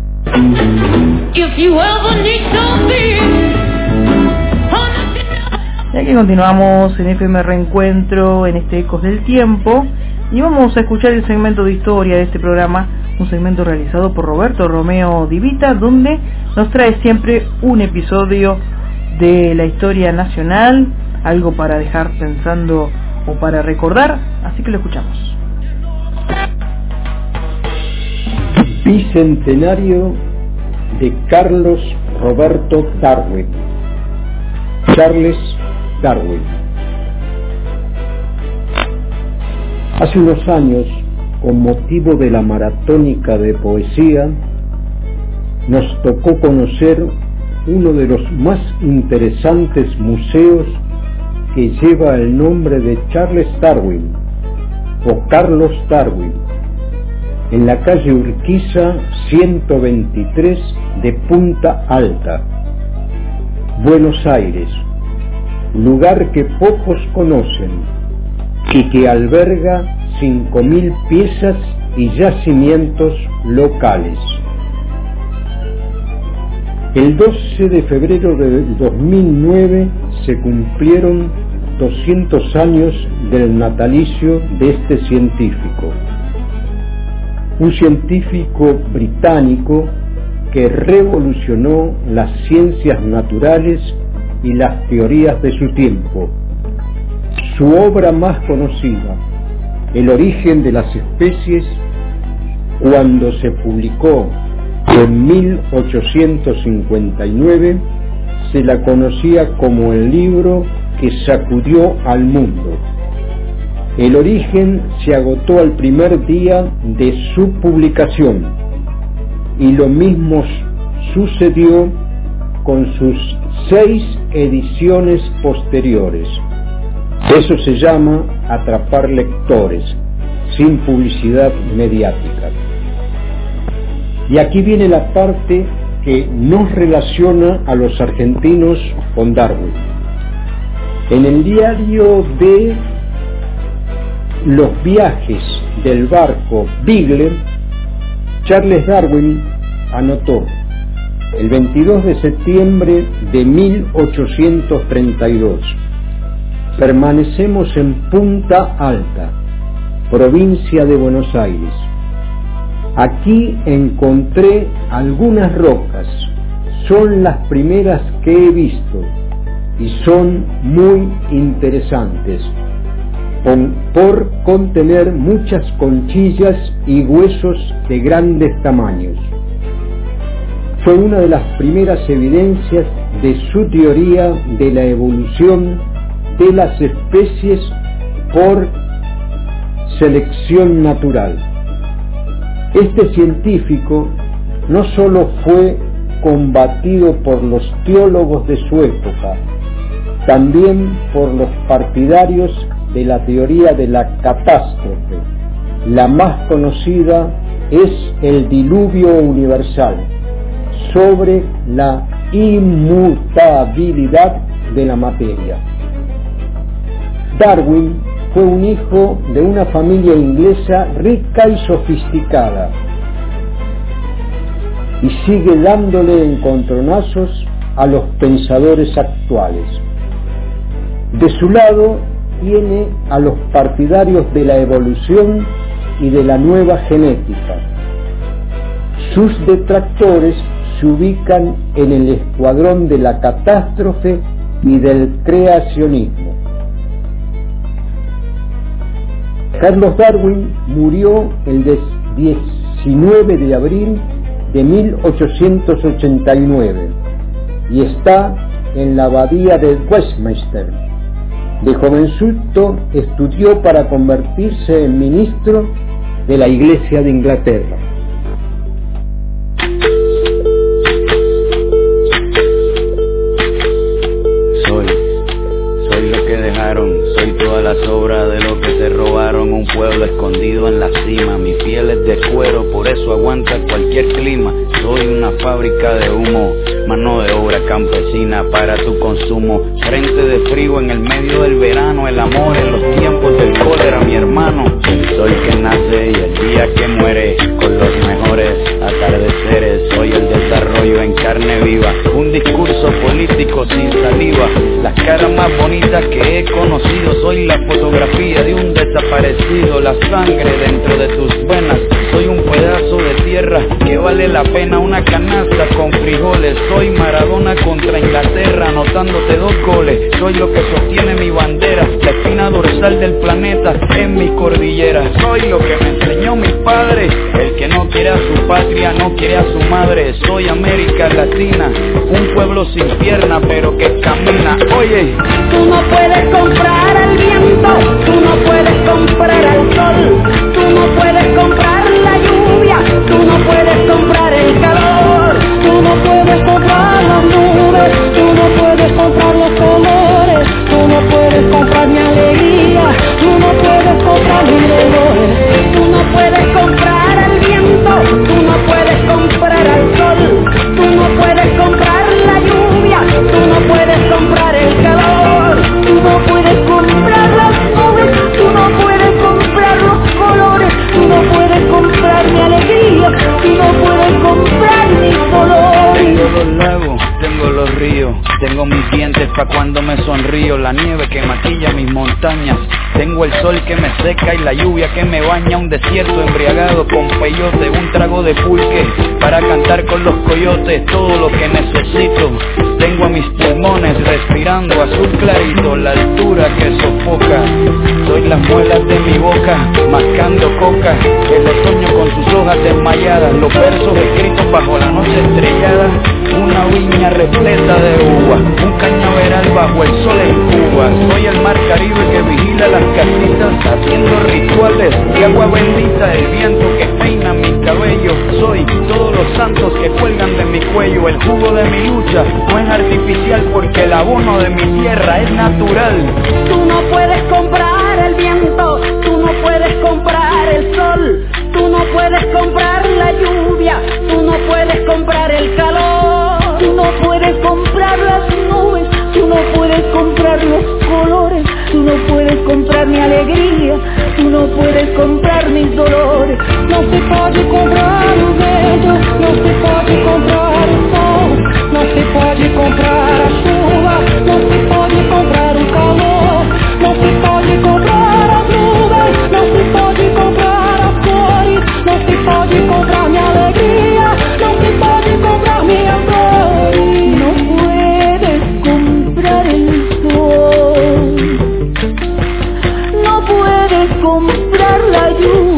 Y aquí continuamos en F M Reencuentro, en este Ecos del Tiempo, y vamos a escuchar el segmento de historia de este programa, un segmento realizado por Roberto Romeo Divita, donde nos trae siempre un episodio de la historia nacional, algo para dejar pensando o para recordar, así que lo escuchamos. Bicentenario de Carlos Roberto Darwin. Charles Darwin. Hace unos años, con motivo de la maratónica de poesía, nos tocó conocer uno de los más interesantes museos que lleva el nombre de Charles Darwin o Carlos Darwin, en la calle Urquiza ciento veintitrés de Punta Alta, Buenos Aires, lugar que pocos conocen y que alberga cinco mil piezas y yacimientos locales. El doce de febrero del dos mil nueve se cumplieron doscientos años del natalicio de este científico, un científico británico que revolucionó las ciencias naturales y las teorías de su tiempo. Su obra más conocida, El origen de las especies, cuando se publicó en mil ochocientos cincuenta y nueve, se la conocía como el libro que sacudió al mundo. El origen se agotó al primer día de su publicación, y lo mismo sucedió con sus seis ediciones posteriores. Eso se llama atrapar lectores, sin publicidad mediática. Y aquí viene la parte que nos relaciona a los argentinos con Darwin. En el diario de los viajes del barco Beagle, Charles Darwin anotó: el veintidós de septiembre de mil ochocientos treinta y dos, permanecemos en Punta Alta, provincia de Buenos Aires. Aquí encontré algunas rocas, son las primeras que he visto y son muy interesantes, por contener muchas conchillas y huesos de grandes tamaños. Fue una de las primeras evidencias de su teoría de la evolución de las especies por selección natural. Este científico no solo fue combatido por los teólogos de su época, también por los partidarios de la teoría de la catástrofe. La más conocida es el diluvio universal, sobre la inmutabilidad de la materia. Darwin fue un hijo de una familia inglesa rica y sofisticada, y sigue dándole encontronazos a los pensadores actuales. De su lado tiene a los partidarios de la evolución y de la nueva genética. Sus detractores se ubican en el escuadrón de la catástrofe y del creacionismo. Carlos Darwin murió el diecinueve de abril de mil ochocientos ochenta y nueve y está en la abadía de Westminster. De jovencito estudió para convertirse en ministro de la Iglesia de Inglaterra. Soy, soy lo que dejaron, soy toda la sobra de lo que se robaron, un pueblo escondido en la cima, mi piel es de cuero por por eso aguanta cualquier clima. Soy una fábrica de humo, mano de obra campesina para tu consumo. Frente de frío en el medio del verano, el amor en los tiempos del cólera, mi hermano. El sol que nace y el día que muere, con los mejores atardeceres. Soy el desarrollo en carne viva, un discurso político sin saliva. Las caras más bonitas que he conocido, soy la fotografía de un desaparecido. La sangre dentro de tus venas, soy un pedazo de tierra que vale la pena una canasta con frijoles. Soy Maradona contra Inglaterra, anotándote dos goles. Soy lo que sostiene mi bandera, la espina dorsal del planeta en mi cordillera. Soy lo que me enseñó mi padre, el que no quiere a su patria, no quiere a su madre. Soy América Latina, un pueblo sin pierna pero que camina. Oye, tú no puedes comprar al viento, tú no puedes comprar al sol, tú no puedes comprar la lluvia, tú no puedes comprar el calor, tú no puedes comprar las nubes, tú no puedes comprar los colores, tú no puedes comprar mi alegría, tú no puedes comprar mis dolores, tú no puedes comprar al viento, tú no puedes comprar al sol, tú no puedes comprar la lluvia, tú no puedes comprar el calor, tú no puedes comprar las nubes, tú no puedes comprar los colores, tú no puedes comprar mi alegría, tú no puedes comprar mis dolores. Tengo los lagos, tengo los ríos, tengo mis dientes pa' cuando me sonrío, la nieve que maquilla mis montañas, tengo el sol que me seca y la lluvia que me baña, un desierto embriagado con peyote, un trago de pulque para cantar con los coyotes, todo lo que necesito. Tengo a mis pulmones respirando azul clarito, la altura que sofoca. Soy las muelas de mi boca, mascando coca, el otoño con sus hojas desmayadas, los versos escritos bajo la noche estrellada, una viña repleta de uva, un cañaveral bajo el sol en Cuba. Soy el mar Caribe que vigila las casitas, haciendo rituales de agua bendita, el viento que peina mi cabello. Soy todos los santos que cuelgan de mi cuello, el jugo de mi lucha no es artificial porque el abono de mi tierra es natural. Tú no puedes comprar el viento, tú no puedes comprar el sol, tú no puedes comprar la lluvia, tú no puedes comprar el calor, tú no puedes comprar las nubes, tú no puedes comprar los colores, tú no puedes comprar mi alegría, tú no puedes comprar mis dolores. No se puede comprar el vento, no se puede comprar el sol, no se puede comprar a chuva, no se puede comprar un calor, no se puede comprar as nuvens, no se puede comprar as cores, no se puede comprar mi alegría, no se puede comprar minhas dores. No puedes comprar el sol, no puedes comprar la lluvia.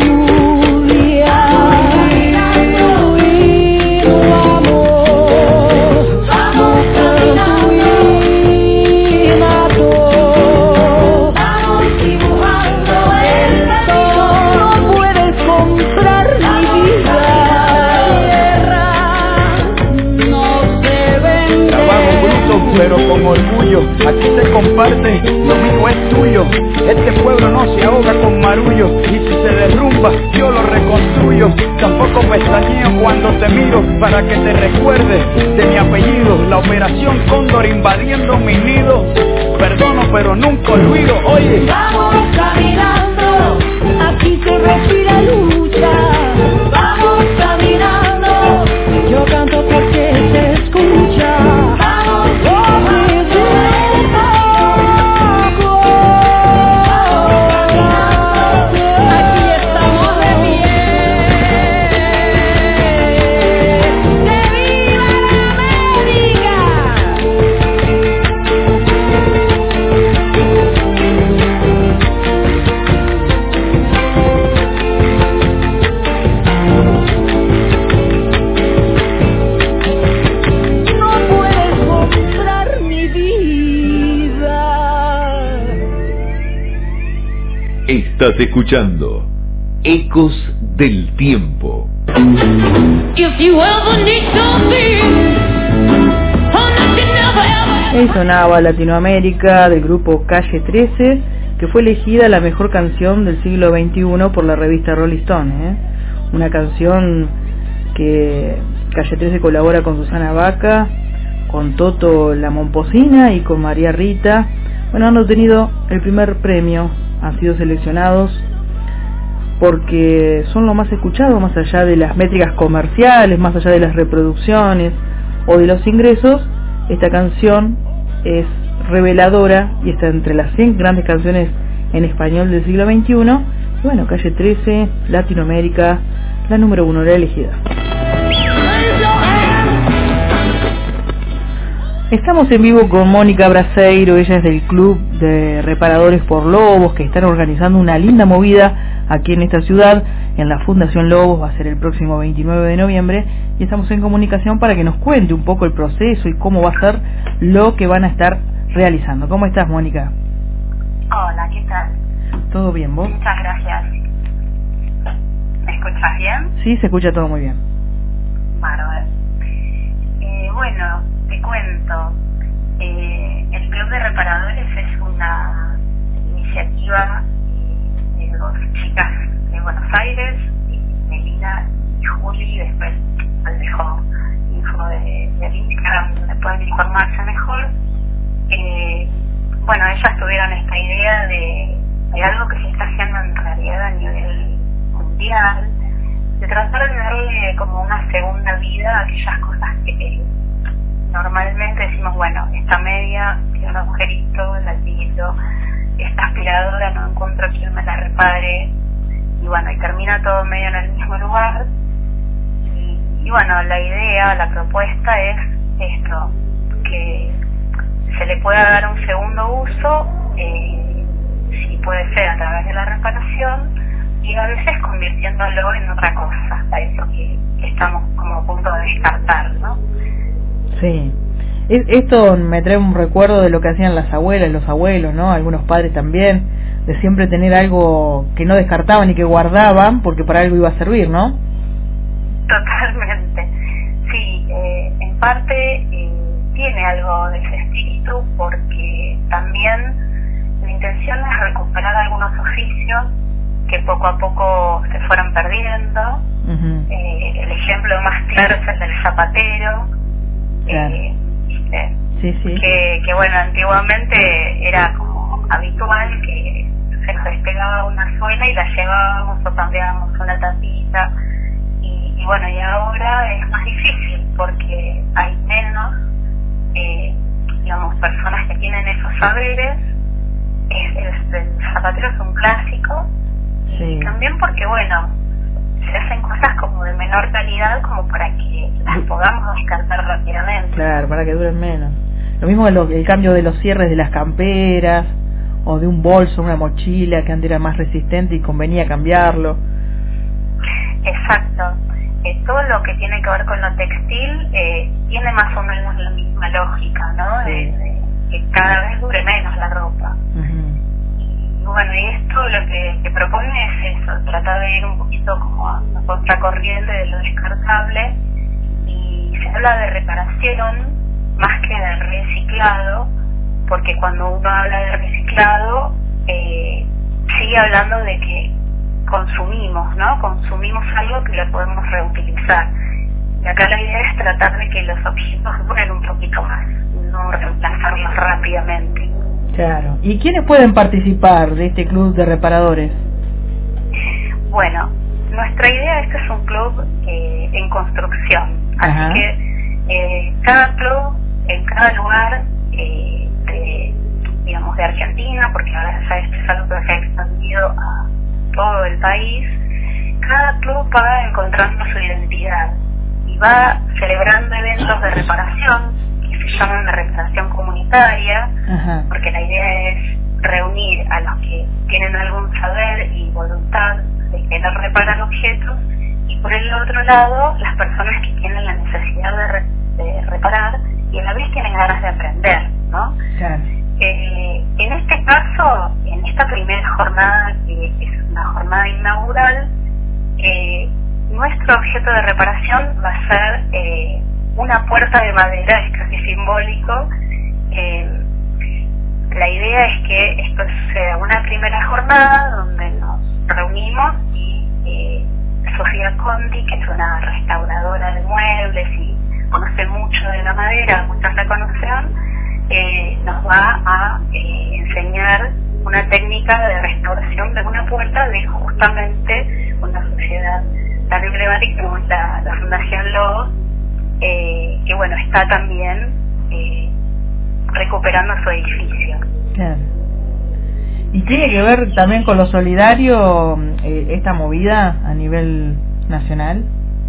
Pero con orgullo, aquí se comparte, lo mío es tuyo. Este pueblo no se ahoga con marullo, y si se derrumba, yo lo reconstruyo. Tampoco pestañeo cuando te miro, para que te recuerdes de mi apellido. La operación Cóndor invadiendo mi nido, perdono pero nunca olvido. Oye, vamos caminando, aquí se respira lucha. Vamos caminando, yo canto porque se escucha. Estás escuchando Ecos del Tiempo. Ahí sonaba Latinoamérica del grupo Calle trece, que fue elegida la mejor canción del siglo veintiuno por la revista Rolling Stone, ¿eh? una canción que Calle trece colabora con Susana Vaca, con Toto La Momposina y con María Rita. Bueno, han obtenido el primer premio, han sido seleccionados porque son lo más escuchado, más allá de las métricas comerciales, más allá de las reproducciones o de los ingresos. Esta canción es reveladora y está entre las cien grandes canciones en español del siglo veintiuno. Y bueno, Calle trece, Latinoamérica, la número uno, la elegida. Estamos en vivo con Mónica Braseiro, ella es del Club de Reparadores por Lobos, que están organizando una linda movida aquí en esta ciudad, en la Fundación Lobos. Va a ser el próximo veintinueve de noviembre y estamos en comunicación para que nos cuente un poco el proceso y cómo va a ser lo que van a estar realizando. ¿Cómo estás, Mónica? Hola, ¿qué tal? ¿Todo bien, vos? Muchas gracias. ¿Me escuchas bien? Sí, se escucha todo muy bien. Bárbaro. Eh, bueno, te cuento. Eh, el Club de Reparadores es una iniciativa de dos chicas de Buenos Aires, Melina y Juli. Después les dejo info de, de Instagram donde pueden informarse mejor. Eh, bueno, ellas tuvieron esta idea de, de algo que se está haciendo en realidad a nivel mundial, de tratar de darle como una segunda vida a aquellas cosas que normalmente decimos, bueno, esta media tiene un agujerito, la tiro, esta aspiradora no encuentro quien me la repare, y bueno, y termina todo medio en el mismo lugar. Y, y bueno, la idea, la propuesta es esto, que se le pueda dar un segundo uso, eh, si puede ser a través de la reparación, y a veces convirtiéndolo en otra cosa, a eso que, que estamos como a punto de descartar, ¿no? Sí. Esto me trae un recuerdo de lo que hacían las abuelas, los abuelos, ¿no? Algunos padres también, de siempre tener algo que no descartaban y que guardaban porque para algo iba a servir, ¿no? Totalmente. Sí, eh, en parte eh, tiene algo de ese espíritu, porque también la intención es recuperar algunos oficios que poco a poco se fueron perdiendo. Uh-huh. Eh, el ejemplo más claro es el del zapatero. Claro. Eh, ¿viste? Sí, sí. Que, que bueno, antiguamente era como habitual que se nos despegaba una suela y la llevábamos o cambiábamos una tapita, y, y bueno, y ahora es más difícil porque hay menos eh, digamos, personas que tienen esos saberes. Es, es, el zapatero es un clásico. Sí. Y también porque bueno, se hacen cosas como de menor calidad, como para que las podamos descartar rápidamente. Claro, para que duren menos. Lo mismo el, el cambio de los cierres de las camperas, o de un bolso, una mochila, que antes era más resistente y convenía cambiarlo. Exacto. Eh, todo lo que tiene que ver con lo textil eh, tiene más o menos la misma lógica, ¿no? Sí. De, de, que cada vez dure menos la ropa. Uh-huh. Y bueno, y esto lo que, que propone es eso, tratar de ir un poquito como a la contracorriente de lo descartable, y se habla de reparación más que de reciclado, porque cuando uno habla de reciclado eh, sigue hablando de que consumimos, ¿no? Consumimos algo que lo podemos reutilizar. Y acá la idea es tratar de que los objetos duren un poquito más, no reemplazarlos rápidamente. Claro. ¿Y quiénes pueden participar de este club de reparadores? Bueno, nuestra idea es que es un club eh, en construcción. Ajá. Así que eh, cada club, en cada lugar eh, de, digamos, de Argentina, porque ahora ya esto es algo que se ha expandido a todo el país, cada club va encontrando su identidad y va celebrando eventos de reparación que se llaman de reparación comunitaria. Ajá. Porque la idea es reunir a los que tienen algún saber y voluntad de querer reparar objetos, y por el otro lado las personas que tienen la necesidad de, re, de reparar y a la vez tienen ganas de aprender, ¿no? Claro. Eh, en este caso, en esta primera jornada, que es una jornada inaugural, eh, nuestro objeto de reparación va a ser eh, una puerta de madera, es casi simbólico. Eh, la idea es que esto sea una primera jornada donde nos reunimos y eh, Sofía Conti, que es una restauradora de muebles y conoce mucho de la madera, muchos la conocen, eh, nos va a eh, enseñar una técnica de restauración de una puerta de justamente una sociedad tan emblemática como es la, la Fundación Lobos, eh, que bueno, está también eh, recuperando su edificio. Claro. ¿Y tiene que ver también con lo solidario eh, esta movida a nivel nacional?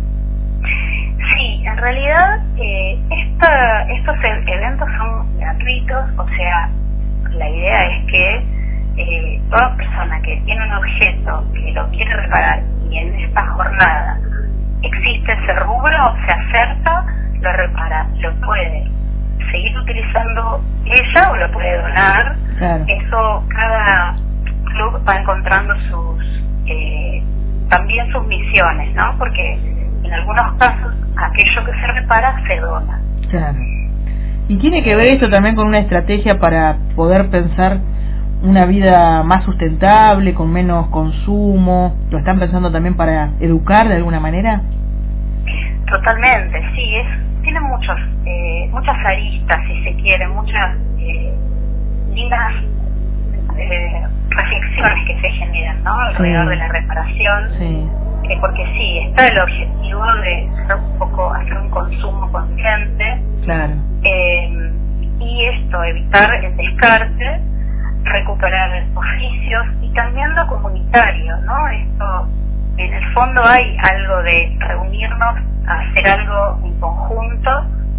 Sí, en realidad eh, esta, estos eventos son gratuitos, o sea, la idea es que eh, toda persona que tiene un objeto que lo quiere reparar y en esta jornada existe ese rubro, se acerca, lo repara, lo puede seguir utilizando ella o lo puede donar. Claro. Eso, cada club va encontrando sus eh, también sus misiones, ¿no? Porque en algunos casos aquello que se repara se dona. Claro. ¿Y tiene que ver esto también con una estrategia para poder pensar una vida más sustentable, con menos consumo? ¿Lo están pensando también para educar de alguna manera? Totalmente, sí, es tiene muchos eh, muchas aristas, si se quiere, muchas eh, lindas eh, reflexiones que se generan, ¿no? Alrededor Sí. de la reparación, Sí. eh, porque sí, está el objetivo de hacer un poco, hacer un consumo consciente, Claro. eh, y esto, evitar el descarte, recuperar oficios y también lo comunitario, ¿no? Esto, en el fondo hay algo de reunirnos a hacer algo en conjunto,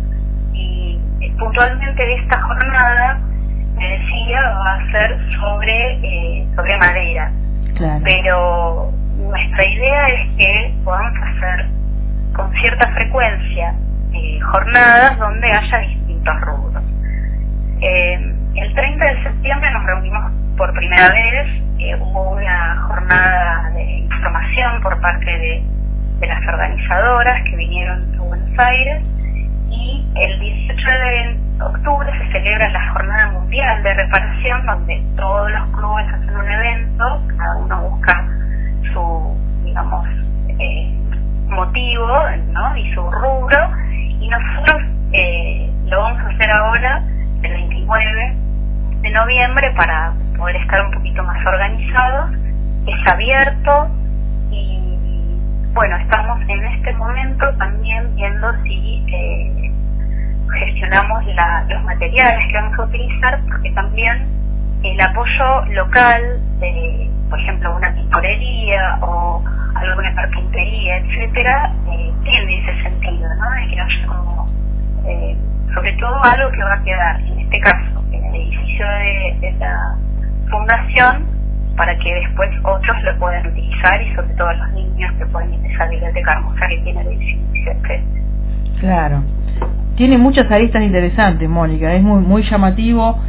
y eh, puntualmente de esta jornada, me decía, va a ser sobre eh, sobre madera. Claro. Pero nuestra idea es que podamos hacer con cierta frecuencia eh, jornadas donde haya distintos rubros. Eh, el treinta de septiembre nos reunimos por primera vez, eh, hubo una jornada de información por parte de, de las organizadoras que vinieron a Buenos Aires, y el dieciocho de octubre se celebra la Jornada Mundial de Reparación, donde todos los clubes hacen un evento, cada uno busca su, digamos, eh, motivo, ¿no? Y su rubro, y nosotros eh, lo vamos a hacer ahora el veintinueve de noviembre para poder estar un poquito más organizados. Es abierto y bueno, estamos en este momento también viendo si eh, gestionamos la, los materiales que vamos a utilizar, porque también el apoyo local de, por ejemplo, una tintorería o alguna carpintería, etcétera, eh, tiene ese sentido, ¿no? De que haya como eh, sobre todo algo que va a quedar, en este caso, en el edificio de, de la fundación, para que después otros lo puedan utilizar, y sobre todo los niños que pueden ir a esa biblioteca hermosa que tiene el edificio, etcétera. Claro. Tiene muchas aristas interesantes, Mónica, es muy muy llamativo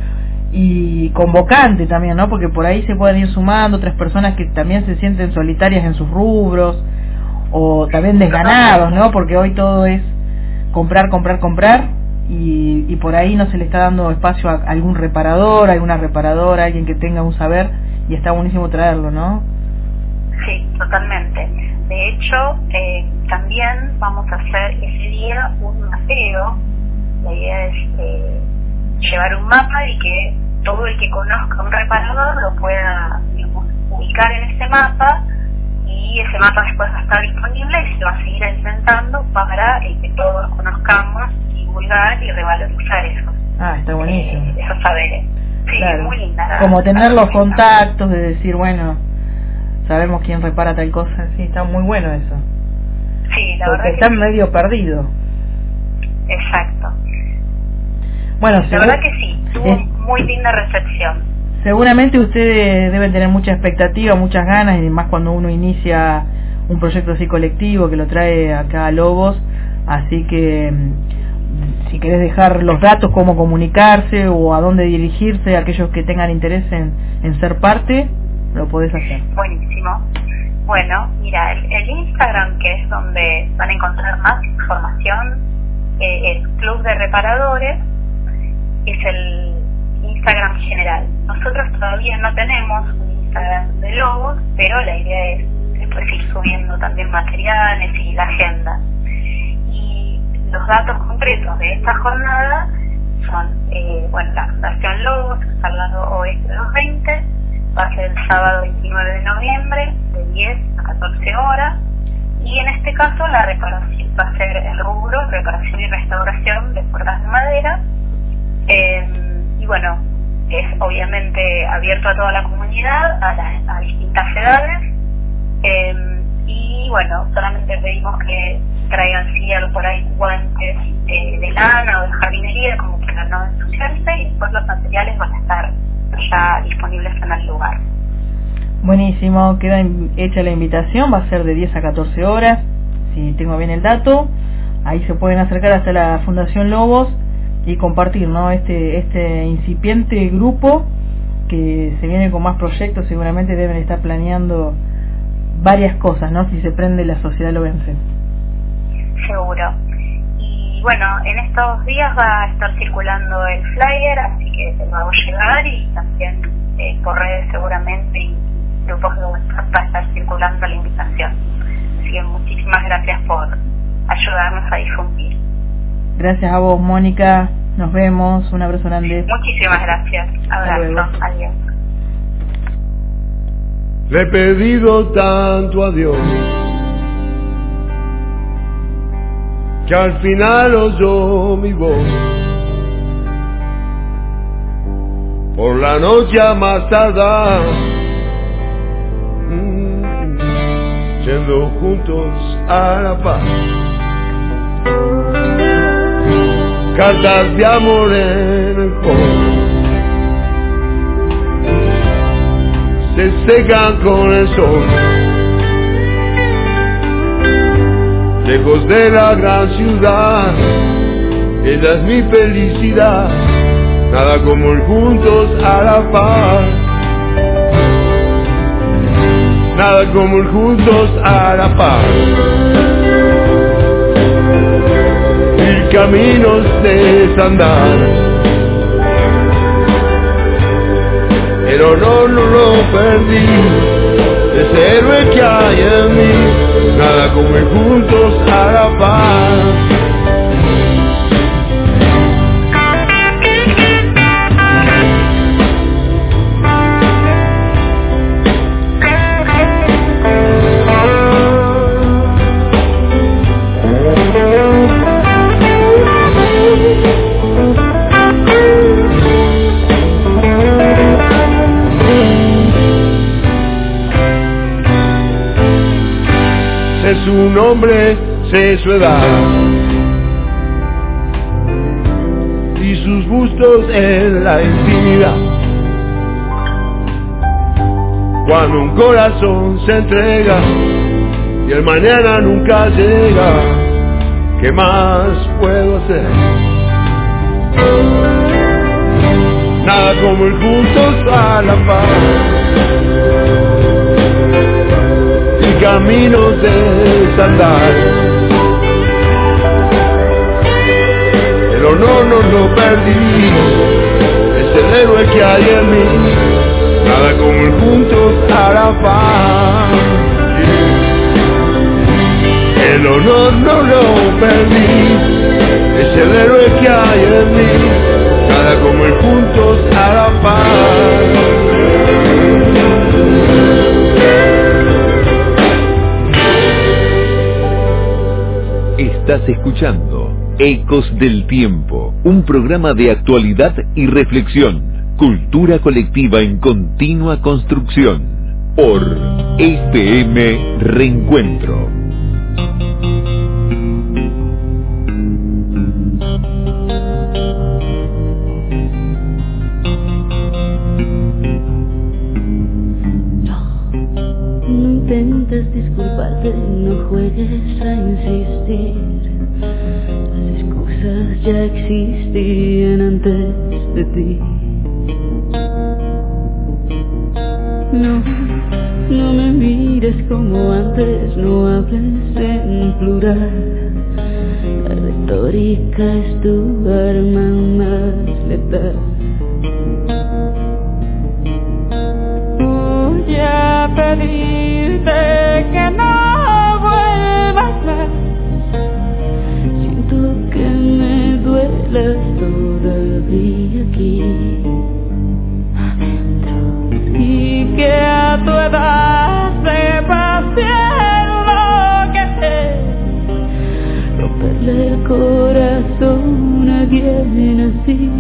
y convocante también, ¿no? Porque por ahí se pueden ir sumando otras personas que también se sienten solitarias en sus rubros, o también desganados, ¿no? Porque hoy todo es comprar, comprar, comprar, y, y por ahí no se le está dando espacio a algún reparador, a alguna reparadora, alguien que tenga un saber, y está buenísimo traerlo, ¿no? Sí, totalmente. De hecho, eh, también vamos a hacer ese día un mapeo. La idea es eh, llevar un mapa y que todo el que conozca un reparador lo pueda, digamos, ubicar en ese mapa, y ese mapa después va a estar disponible y se va a seguir alimentando para eh, que todos conozcamos, divulgar y revalorizar eso. Ah, está buenísimo. Eh, esos saberes. Sí, Claro. muy linda. Como tener los contactos, de decir, bueno, sabemos quién repara tal cosa, sí, está muy bueno eso. Sí, la Porque verdad está que sí. medio perdido. Exacto. Bueno, La verdad que sí, tuvo eh, muy linda recepción. seguramente ustedes deben tener mucha expectativa, muchas ganas, y más cuando uno inicia un proyecto así colectivo que lo trae acá a Lobos, así que si querés dejar los datos, cómo comunicarse o a dónde dirigirse, aquellos que tengan interés en, en ser parte, lo podés hacer. Buenísimo. Bueno, mira, el, el Instagram, que es donde van a encontrar más información, eh, el Club de Reparadores, es el Instagram general. Nosotros todavía no tenemos un Instagram de Lobos, pero la idea es, se después ir subiendo también materiales y la agenda. Y los datos concretos de esta jornada son, eh, bueno, la Fundación Lobos, en Salgado Oeste doscientos veinte, va a ser el sábado veintinueve de noviembre, de diez a catorce horas, y en este caso la reparación va a ser el rubro reparación y restauración de puertas de madera, eh, y bueno, es obviamente abierto a toda la comunidad, a, la, a distintas edades, eh, y bueno, solamente pedimos que traigan sí algo por ahí, guantes eh, de lana o de jardinería, como para no ensuciarse, y después los materiales van a estar ya disponibles en el lugar. Buenísimo, queda hecha la invitación, va a ser de diez a catorce horas, si tengo bien el dato. Ahí se pueden acercar hasta la Fundación Lobos y compartir, ¿no?, este este incipiente grupo que se viene con más proyectos. Seguramente deben estar planeando varias cosas, ¿no?, si se prende la sociedad lobense. Seguro. Y bueno, en estos días va a estar circulando el flyer, así que se lo hago llegar, y también eh, por redes seguramente y grupos de WhatsApp va a estar circulando la invitación. Así que muchísimas gracias por ayudarnos a difundir. Gracias a vos, Mónica. Nos vemos. Un abrazo grande. Muchísimas gracias. Abrazo. Adiós. Le he pedido tanto a Dios que al final oyó mi voz. Por la noche a más tardar, mm, yendo juntos a la paz. Cartas de amor en el fondo se secan con el sol. Lejos de la gran ciudad, ella es mi felicidad. Nada como ir juntos a la paz. Nada como ir juntos a la paz. Mil caminos desandar, el honor no lo perdí, ese héroe que hay en mí. Nada como ir juntos a la paz. Sé su nombre, sé su edad y sus gustos en la intimidad. Cuando un corazón se entrega y el mañana nunca llega, ¿qué más puedo hacer? Nada como ir juntos a la paz. Caminos de desandar, el honor no lo perdí, es el héroe que hay en mí. Nada como ir juntos a la paz. El honor no lo perdí, es el héroe que hay en mí. Nada como ir juntos a la paz. Estás escuchando Ecos del Tiempo, un programa de actualidad y reflexión, cultura colectiva en continua construcción, por F M Reencuentro. No intentes disculparte, no juegues a insistir. Las excusas ya existían antes de ti. No, no me mires como antes, no hables en plural. La retórica es tu arma más letal. Voy a pedirte que viene así.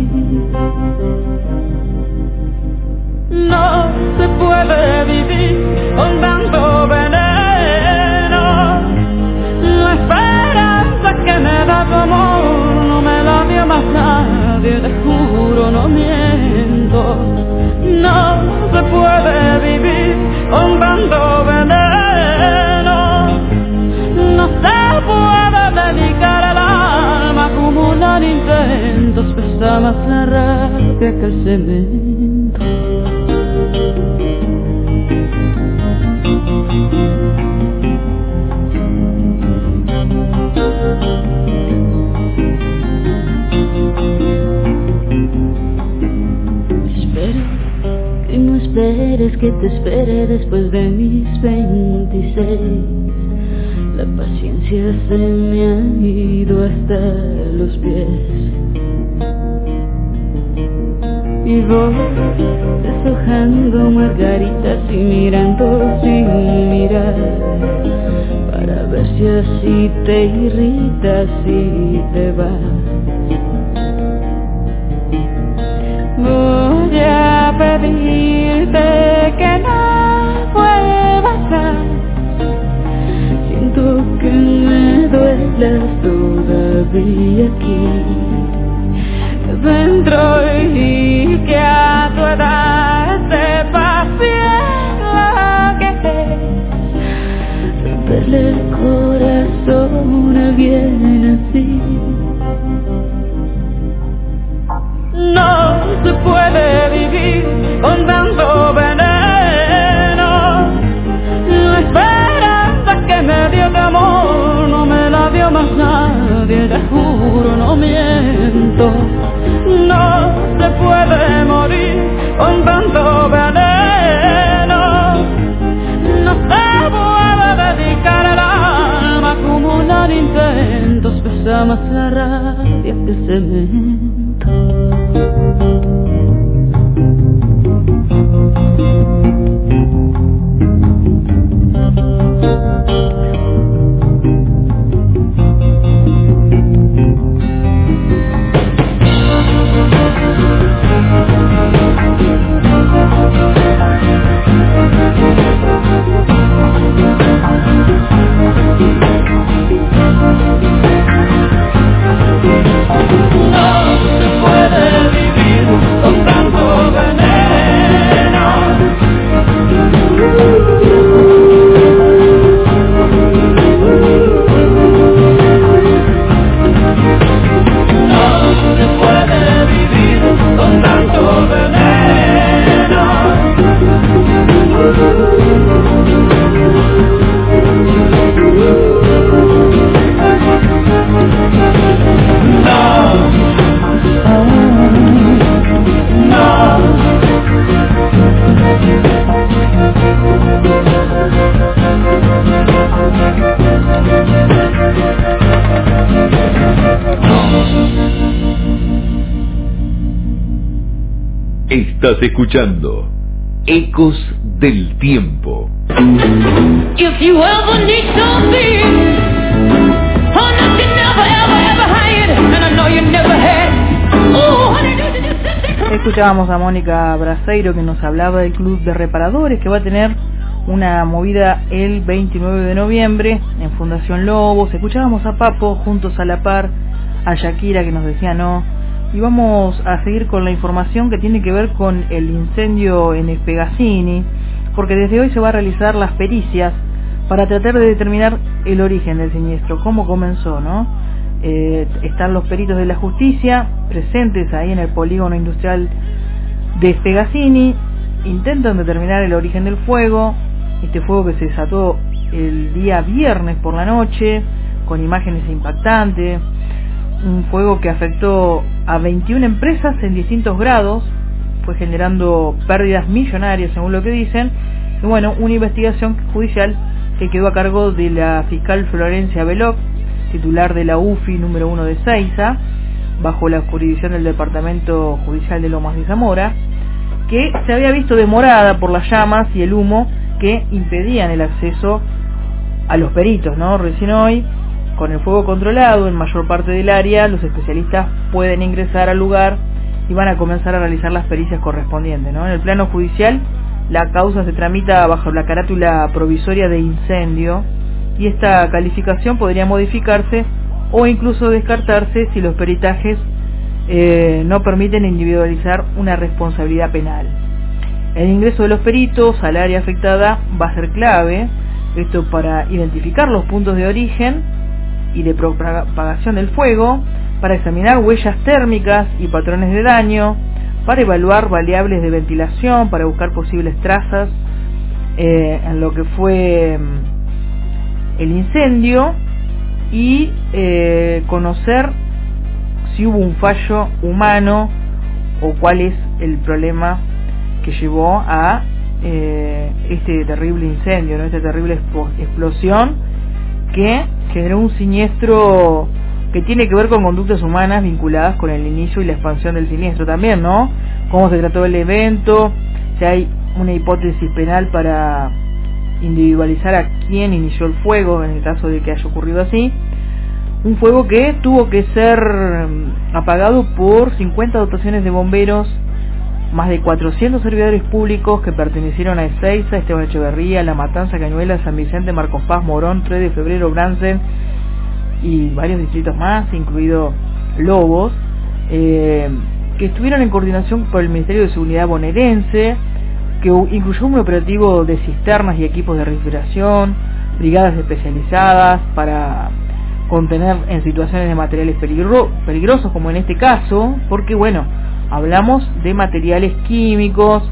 No se puede vivir con tanto veneno. La esperanza que me da tu amor no me la dio más nadie, te juro, no miento. No se puede vivir con tanto veneno. No se puede dedicar el alma a acumular intentos, pesa más la rabia que el cemento. Esperes que te espere después de mis veintiséis. La paciencia se me ha ido hasta los pies. Y voy deshojando margaritas y mirando sin mirar, para ver si así te irritas y te vas. Voy a pedirte que no vuelvas a. Siento que me duelas todavía aquí dentro, y que a tu edad sepas bien lo que es romperle el corazón a alguien así. No se puede vivir con tanto veneno. La esperanza que me dio tu amor no me la dio más nadie, te juro, no miento. No se puede morir con tanto veneno. No se puede dedicar el alma a acumular intentos, pesa más la rabia que el cemento. Estás escuchando Ecos del Tiempo. If you ever need something, oh, nothing never, ever, ever had, and I know you never had. Oh, honey, do you just Escuchábamos a Mónica Braseiro, que nos hablaba del Club de Reparadores, que va a tener una movida el veintinueve de noviembre en Fundación Lobos. Escuchábamos a Papo, Juntos a la Par, a Shakira, que nos decía no. Y vamos a seguir con la información que tiene que ver con el incendio en Espegazzini, porque desde hoy se va a realizar las pericias para tratar de determinar el origen del siniestro, cómo comenzó, ¿no? Eh, están los peritos de la justicia presentes ahí en el polígono industrial de Espegazzini, intentan determinar el origen del fuego, este fuego que se desató el día viernes por la noche, con imágenes impactantes. Un fuego que afectó a veintiuna empresas en distintos grados, fue generando pérdidas millonarias según lo que dicen, y bueno, una investigación judicial que quedó a cargo de la fiscal Florencia Veloc, titular de la U F I número uno de Seiza, bajo la jurisdicción del Departamento Judicial de Lomas de Zamora, que se había visto demorada por las llamas y el humo que impedían el acceso a los peritos, ¿no? Recién hoy, con el fuego controlado en mayor parte del área, los especialistas pueden ingresar al lugar y van a comenzar a realizar las pericias correspondientes, ¿no? En el plano judicial, la causa se tramita bajo la carátula provisoria de incendio y esta calificación podría modificarse o incluso descartarse si los peritajes eh, no permiten individualizar una responsabilidad penal. El ingreso de los peritos al área afectada va a ser clave, esto para identificar los puntos de origen y de propagación del fuego, para examinar huellas térmicas y patrones de daño, para evaluar variables de ventilación, para buscar posibles trazas eh, en lo que fue el incendio y eh, conocer si hubo un fallo humano o cuál es el problema que llevó a eh, este terrible incendio, ¿no? Esta terrible explosión que generó un siniestro que tiene que ver con conductas humanas vinculadas con el inicio y la expansión del siniestro también, ¿no? Cómo se trató el evento, si hay una hipótesis penal para individualizar a quién inició el fuego en el caso de que haya ocurrido así. Un fuego que tuvo que ser apagado por cincuenta dotaciones de bomberos, más de cuatrocientos servidores públicos que pertenecieron a Ezeiza, Esteban Echeverría, La Matanza, Cañuelas, San Vicente, Marcos Paz, Morón, tres de febrero, Bransen y varios distritos más, incluido Lobos, eh, que estuvieron en coordinación por el Ministerio de Seguridad bonaerense, que incluyó un operativo de cisternas y equipos de refrigeración, brigadas especializadas para contener en situaciones de materiales peligro, peligrosos, como en este caso, porque bueno, hablamos de materiales químicos,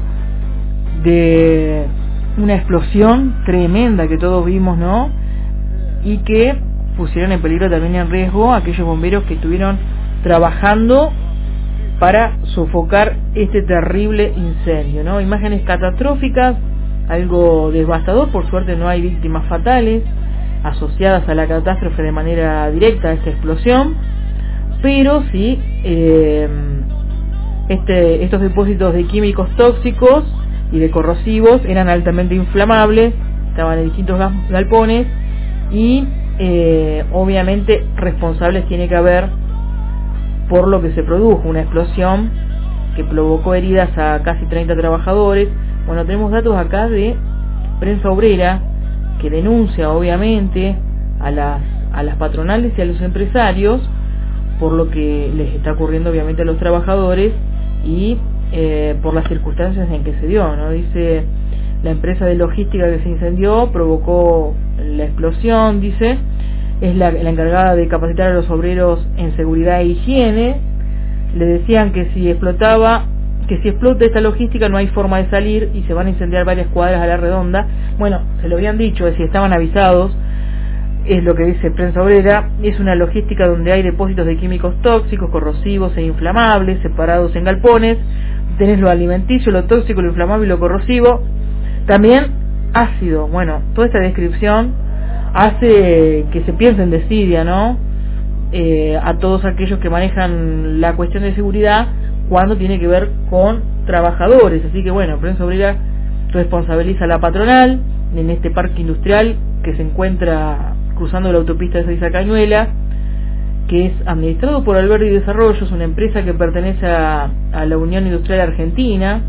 de una explosión tremenda que todos vimos, ¿no? Y que pusieron en peligro también en riesgo a aquellos bomberos que estuvieron trabajando para sofocar este terrible incendio, ¿no? Imágenes catastróficas, algo devastador, por suerte no hay víctimas fatales asociadas a la catástrofe de manera directa a esta explosión, pero sí eh, este, estos depósitos de químicos tóxicos y de corrosivos eran altamente inflamables, estaban en distintos galpones y eh, obviamente responsables tiene que haber por lo que se produjo, una explosión que provocó heridas a casi treinta trabajadores. Bueno, tenemos datos acá de Prensa Obrera que denuncia obviamente a las a las patronales y a los empresarios por lo que les está ocurriendo obviamente a los trabajadores y eh, por las circunstancias en que se dio, ¿no? Dice, la empresa de logística que se incendió provocó la explosión, dice, es la, la encargada de capacitar a los obreros en seguridad e higiene. Le decían que si explotaba, que si explota esta logística no hay forma de salir y se van a incendiar varias cuadras a la redonda. Bueno, se lo habían dicho, si estaban avisados, es lo que dice Prensa Obrera. Es una logística donde hay depósitos de químicos tóxicos, corrosivos e inflamables separados en galpones. Tenés lo alimenticio, lo tóxico, lo inflamable y lo corrosivo. También ácido. Bueno, toda esta descripción hace que se piense en desidia, ¿no? Eh, a todos aquellos que manejan la cuestión de seguridad cuando tiene que ver con trabajadores. Así que bueno, Prensa Obrera responsabiliza a la patronal en este parque industrial que se encuentra cruzando la autopista de Ezeiza Cañuelas, que es administrado por Alberdi y Desarrollo, es una empresa que pertenece a, a la Unión Industrial Argentina.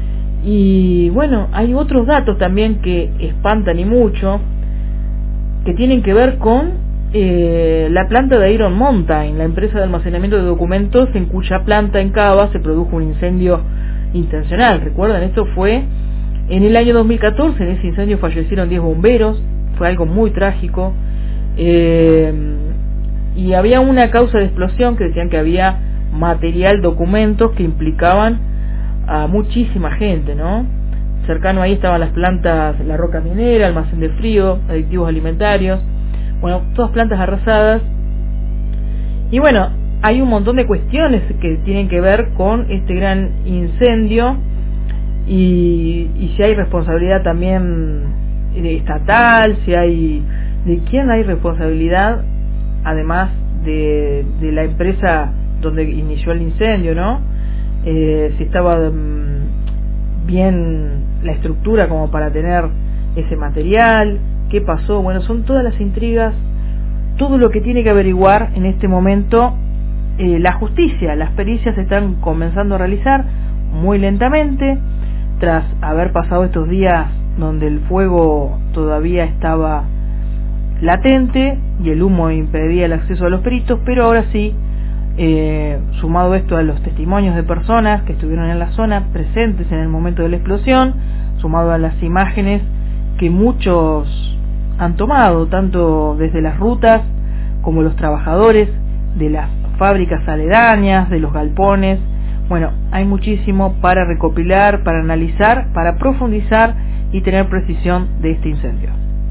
Y bueno, hay otros datos también que espantan y mucho, que tienen que ver con eh, la planta de Iron Mountain, la empresa de almacenamiento de documentos en cuya planta en Cava se produjo un incendio intencional. Recuerdan, esto fue en el año dos mil catorce, en ese incendio fallecieron diez bomberos, fue algo muy trágico, eh, y había una causa de explosión que decían que había material, documentos que implicaban a muchísima gente, ¿no? Cercano ahí estaban las plantas, la roca minera, almacén de frío, aditivos alimentarios, bueno, todas plantas arrasadas. Y bueno, hay un montón de cuestiones que tienen que ver con este gran incendio y, y si hay responsabilidad también estatal, si hay, de quién hay responsabilidad, además de, de la empresa donde inició el incendio, ¿no? Eh, si estaba um, bien la estructura como para tener ese material, qué pasó. Bueno, son todas las intrigas todo lo que tiene que averiguar en este momento eh, la justicia. Las pericias se están comenzando a realizar muy lentamente, tras haber pasado estos días donde el fuego todavía estaba latente y el humo impedía el acceso a los peritos, pero ahora sí, eh, sumado esto a los testimonios de personas que estuvieron en la zona presentes en el momento de la explosión, sumado a las imágenes que muchos han tomado, tanto desde las rutas como los trabajadores de las fábricas aledañas, de los galpones. Bueno, hay muchísimo para recopilar, para analizar, para profundizar y tener precisión de este incendio.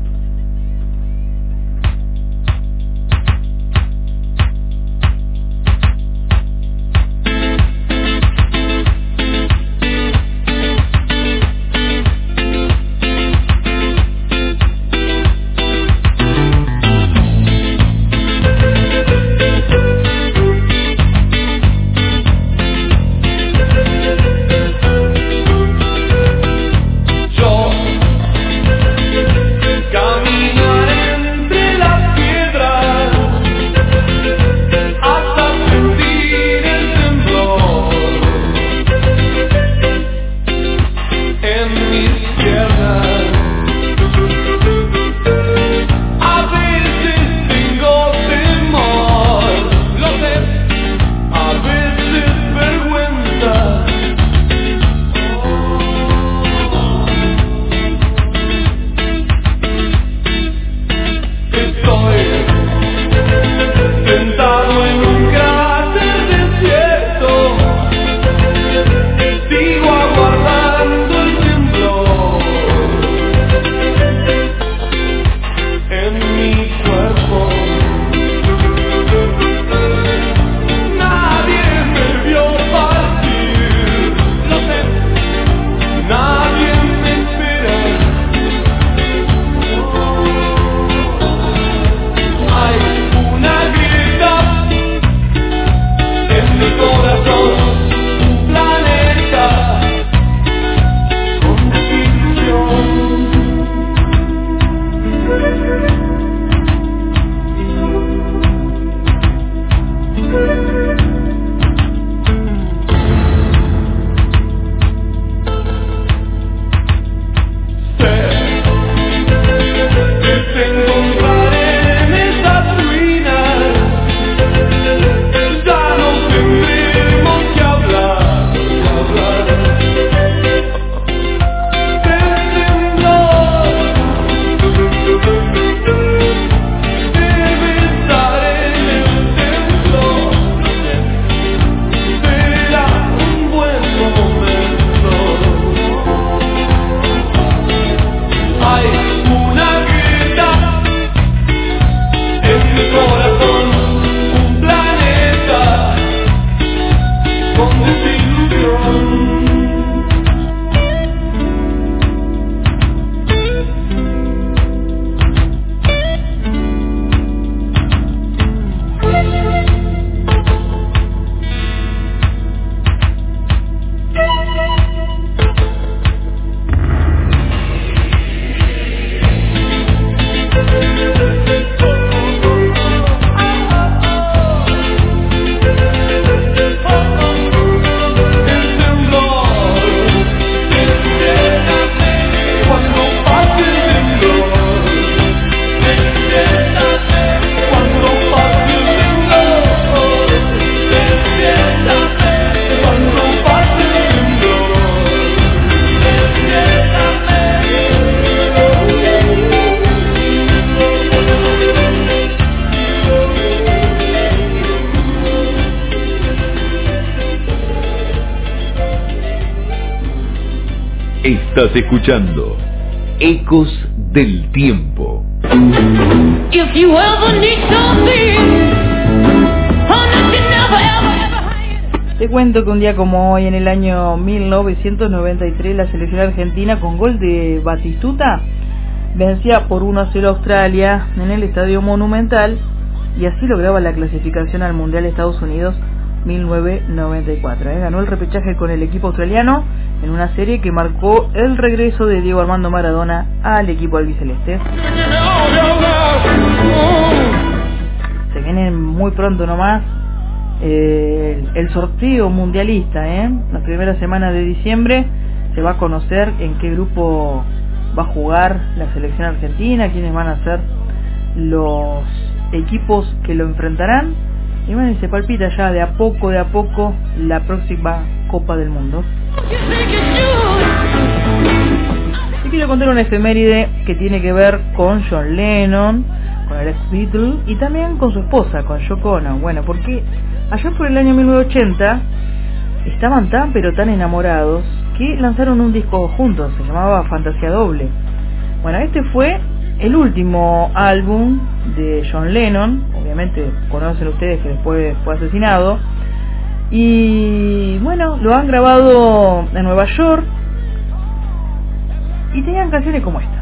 Estás escuchando Ecos del Tiempo. If you ever need something, te cuento que un día como hoy, en el año mil novecientos noventa y tres, la selección argentina, con gol de Batistuta, vencía por uno a cero a Australia en el Estadio Monumental y así lograba la clasificación al Mundial de Estados Unidos mil novecientos noventa y cuatro. ¿eh? Ganó el repechaje con el equipo australiano en una serie que marcó el regreso de Diego Armando Maradona al equipo albiceleste. viene muy pronto nomás eh, el, el sorteo mundialista, ¿eh? La primera semana de diciembre se va a conocer en qué grupo va a jugar la selección argentina, quiénes van a ser los equipos que lo enfrentarán, y bueno, y se palpita ya de a poco, de a poco la próxima Copa del Mundo. Y quiero contar una efeméride que tiene que ver con John Lennon, con el ex Beatle, y también con su esposa, con Yoko Ono. Bueno, porque allá por el año mil novecientos ochenta estaban tan pero tan enamorados que lanzaron un disco juntos, se llamaba Fantasía Doble. Bueno, este fue el último álbum de John Lennon, obviamente conocen ustedes que después fue asesinado, y bueno, lo han grabado en Nueva York, y tenían canciones como esta.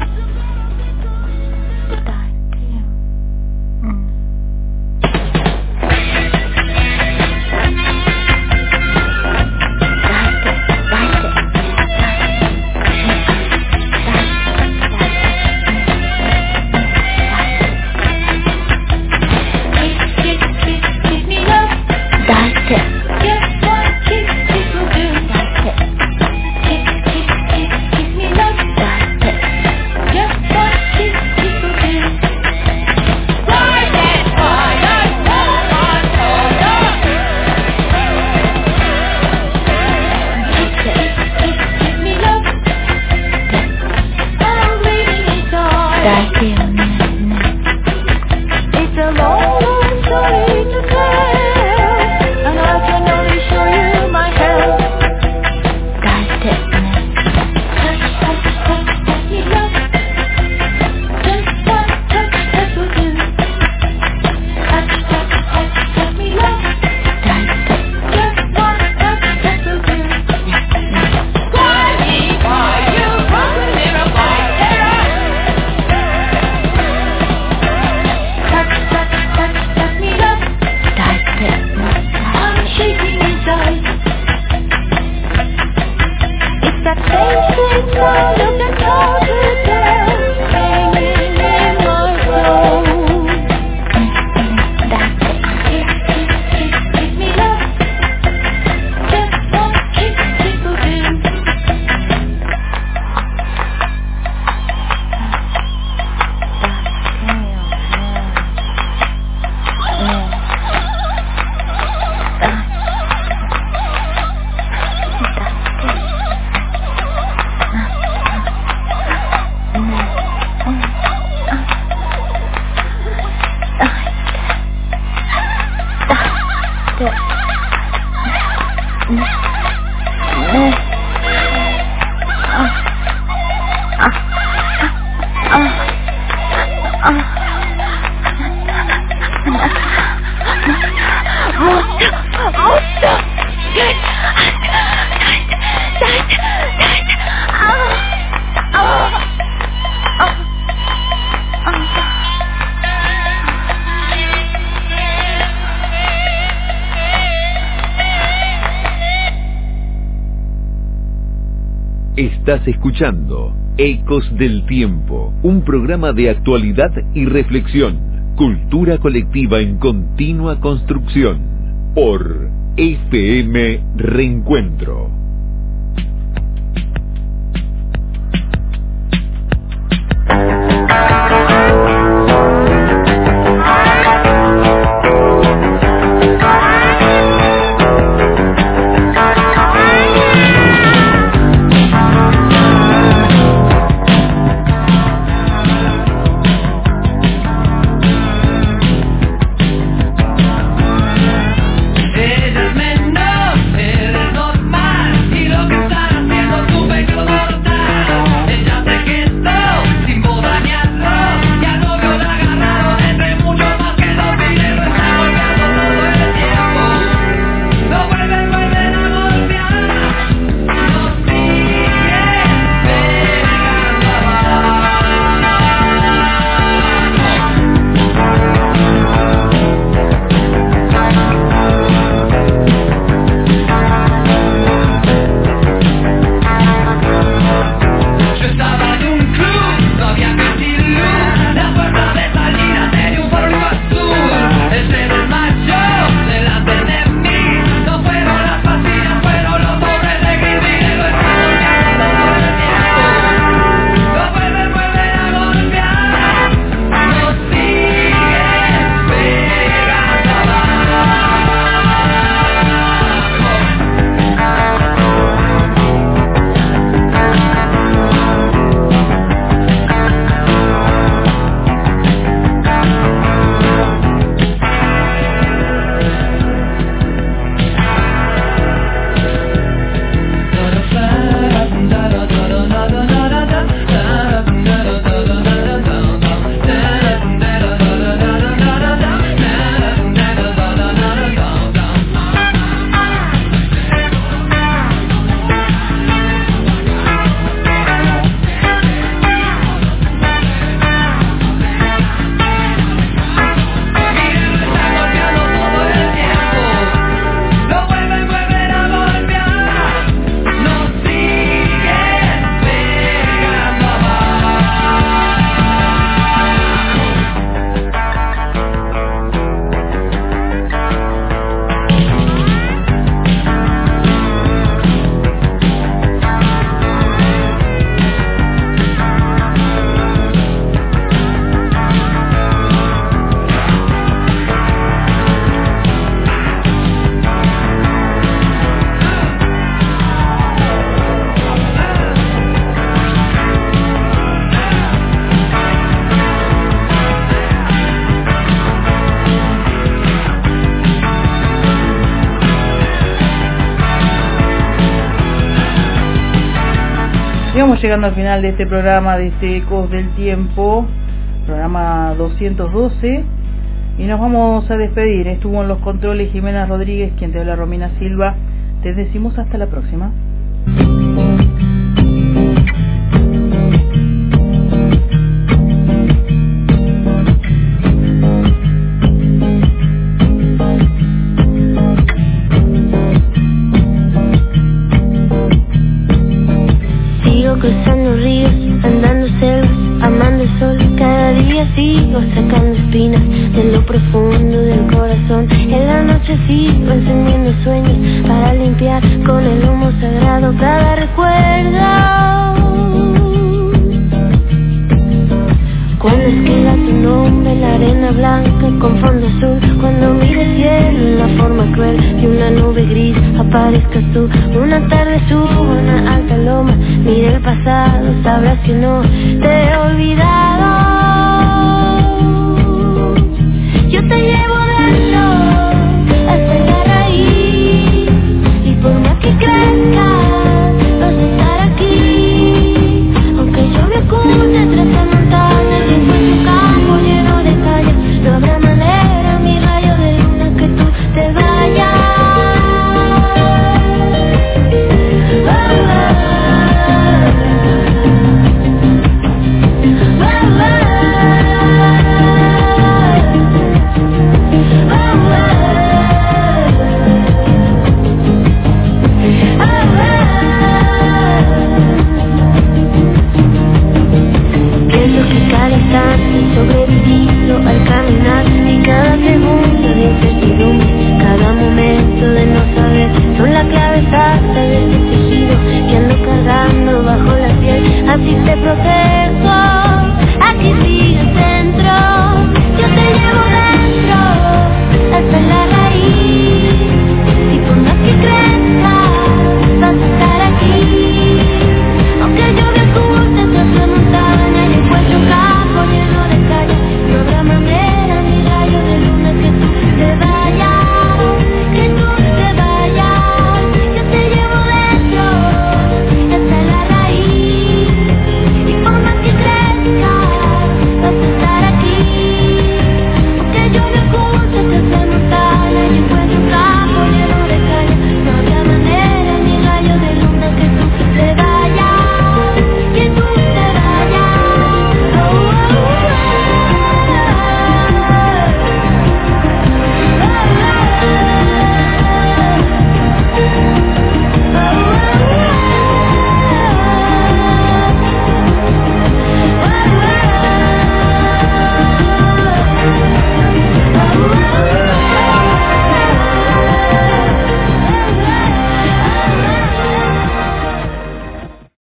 Estás escuchando Ecos del Tiempo, un programa de actualidad y reflexión, cultura colectiva en continua construcción, por F M Reencuentro. Eres menos, eres normal. Y vamos llegando al final de este programa, de este Ecos del Tiempo, programa doscientos doce, y nos vamos a despedir. Estuvo en los controles Jimena Rodríguez, quien te habla Romina Silva. Te decimos hasta la próxima. Cruzando ríos, andando selvas, amando el sol. Cada día sigo sacando espinas de lo profundo del corazón. En la noche sigo encendiendo sueños para limpiar con el humo sagrado cada recuerdo. Cuando escriba tu nombre en la arena blanca con fondo azul, cuando mire el cielo en la forma cruel y una nube gris aparezcas tú. Una tarde subo a una alta loma, mire el pasado, sabrás que no te he olvidado.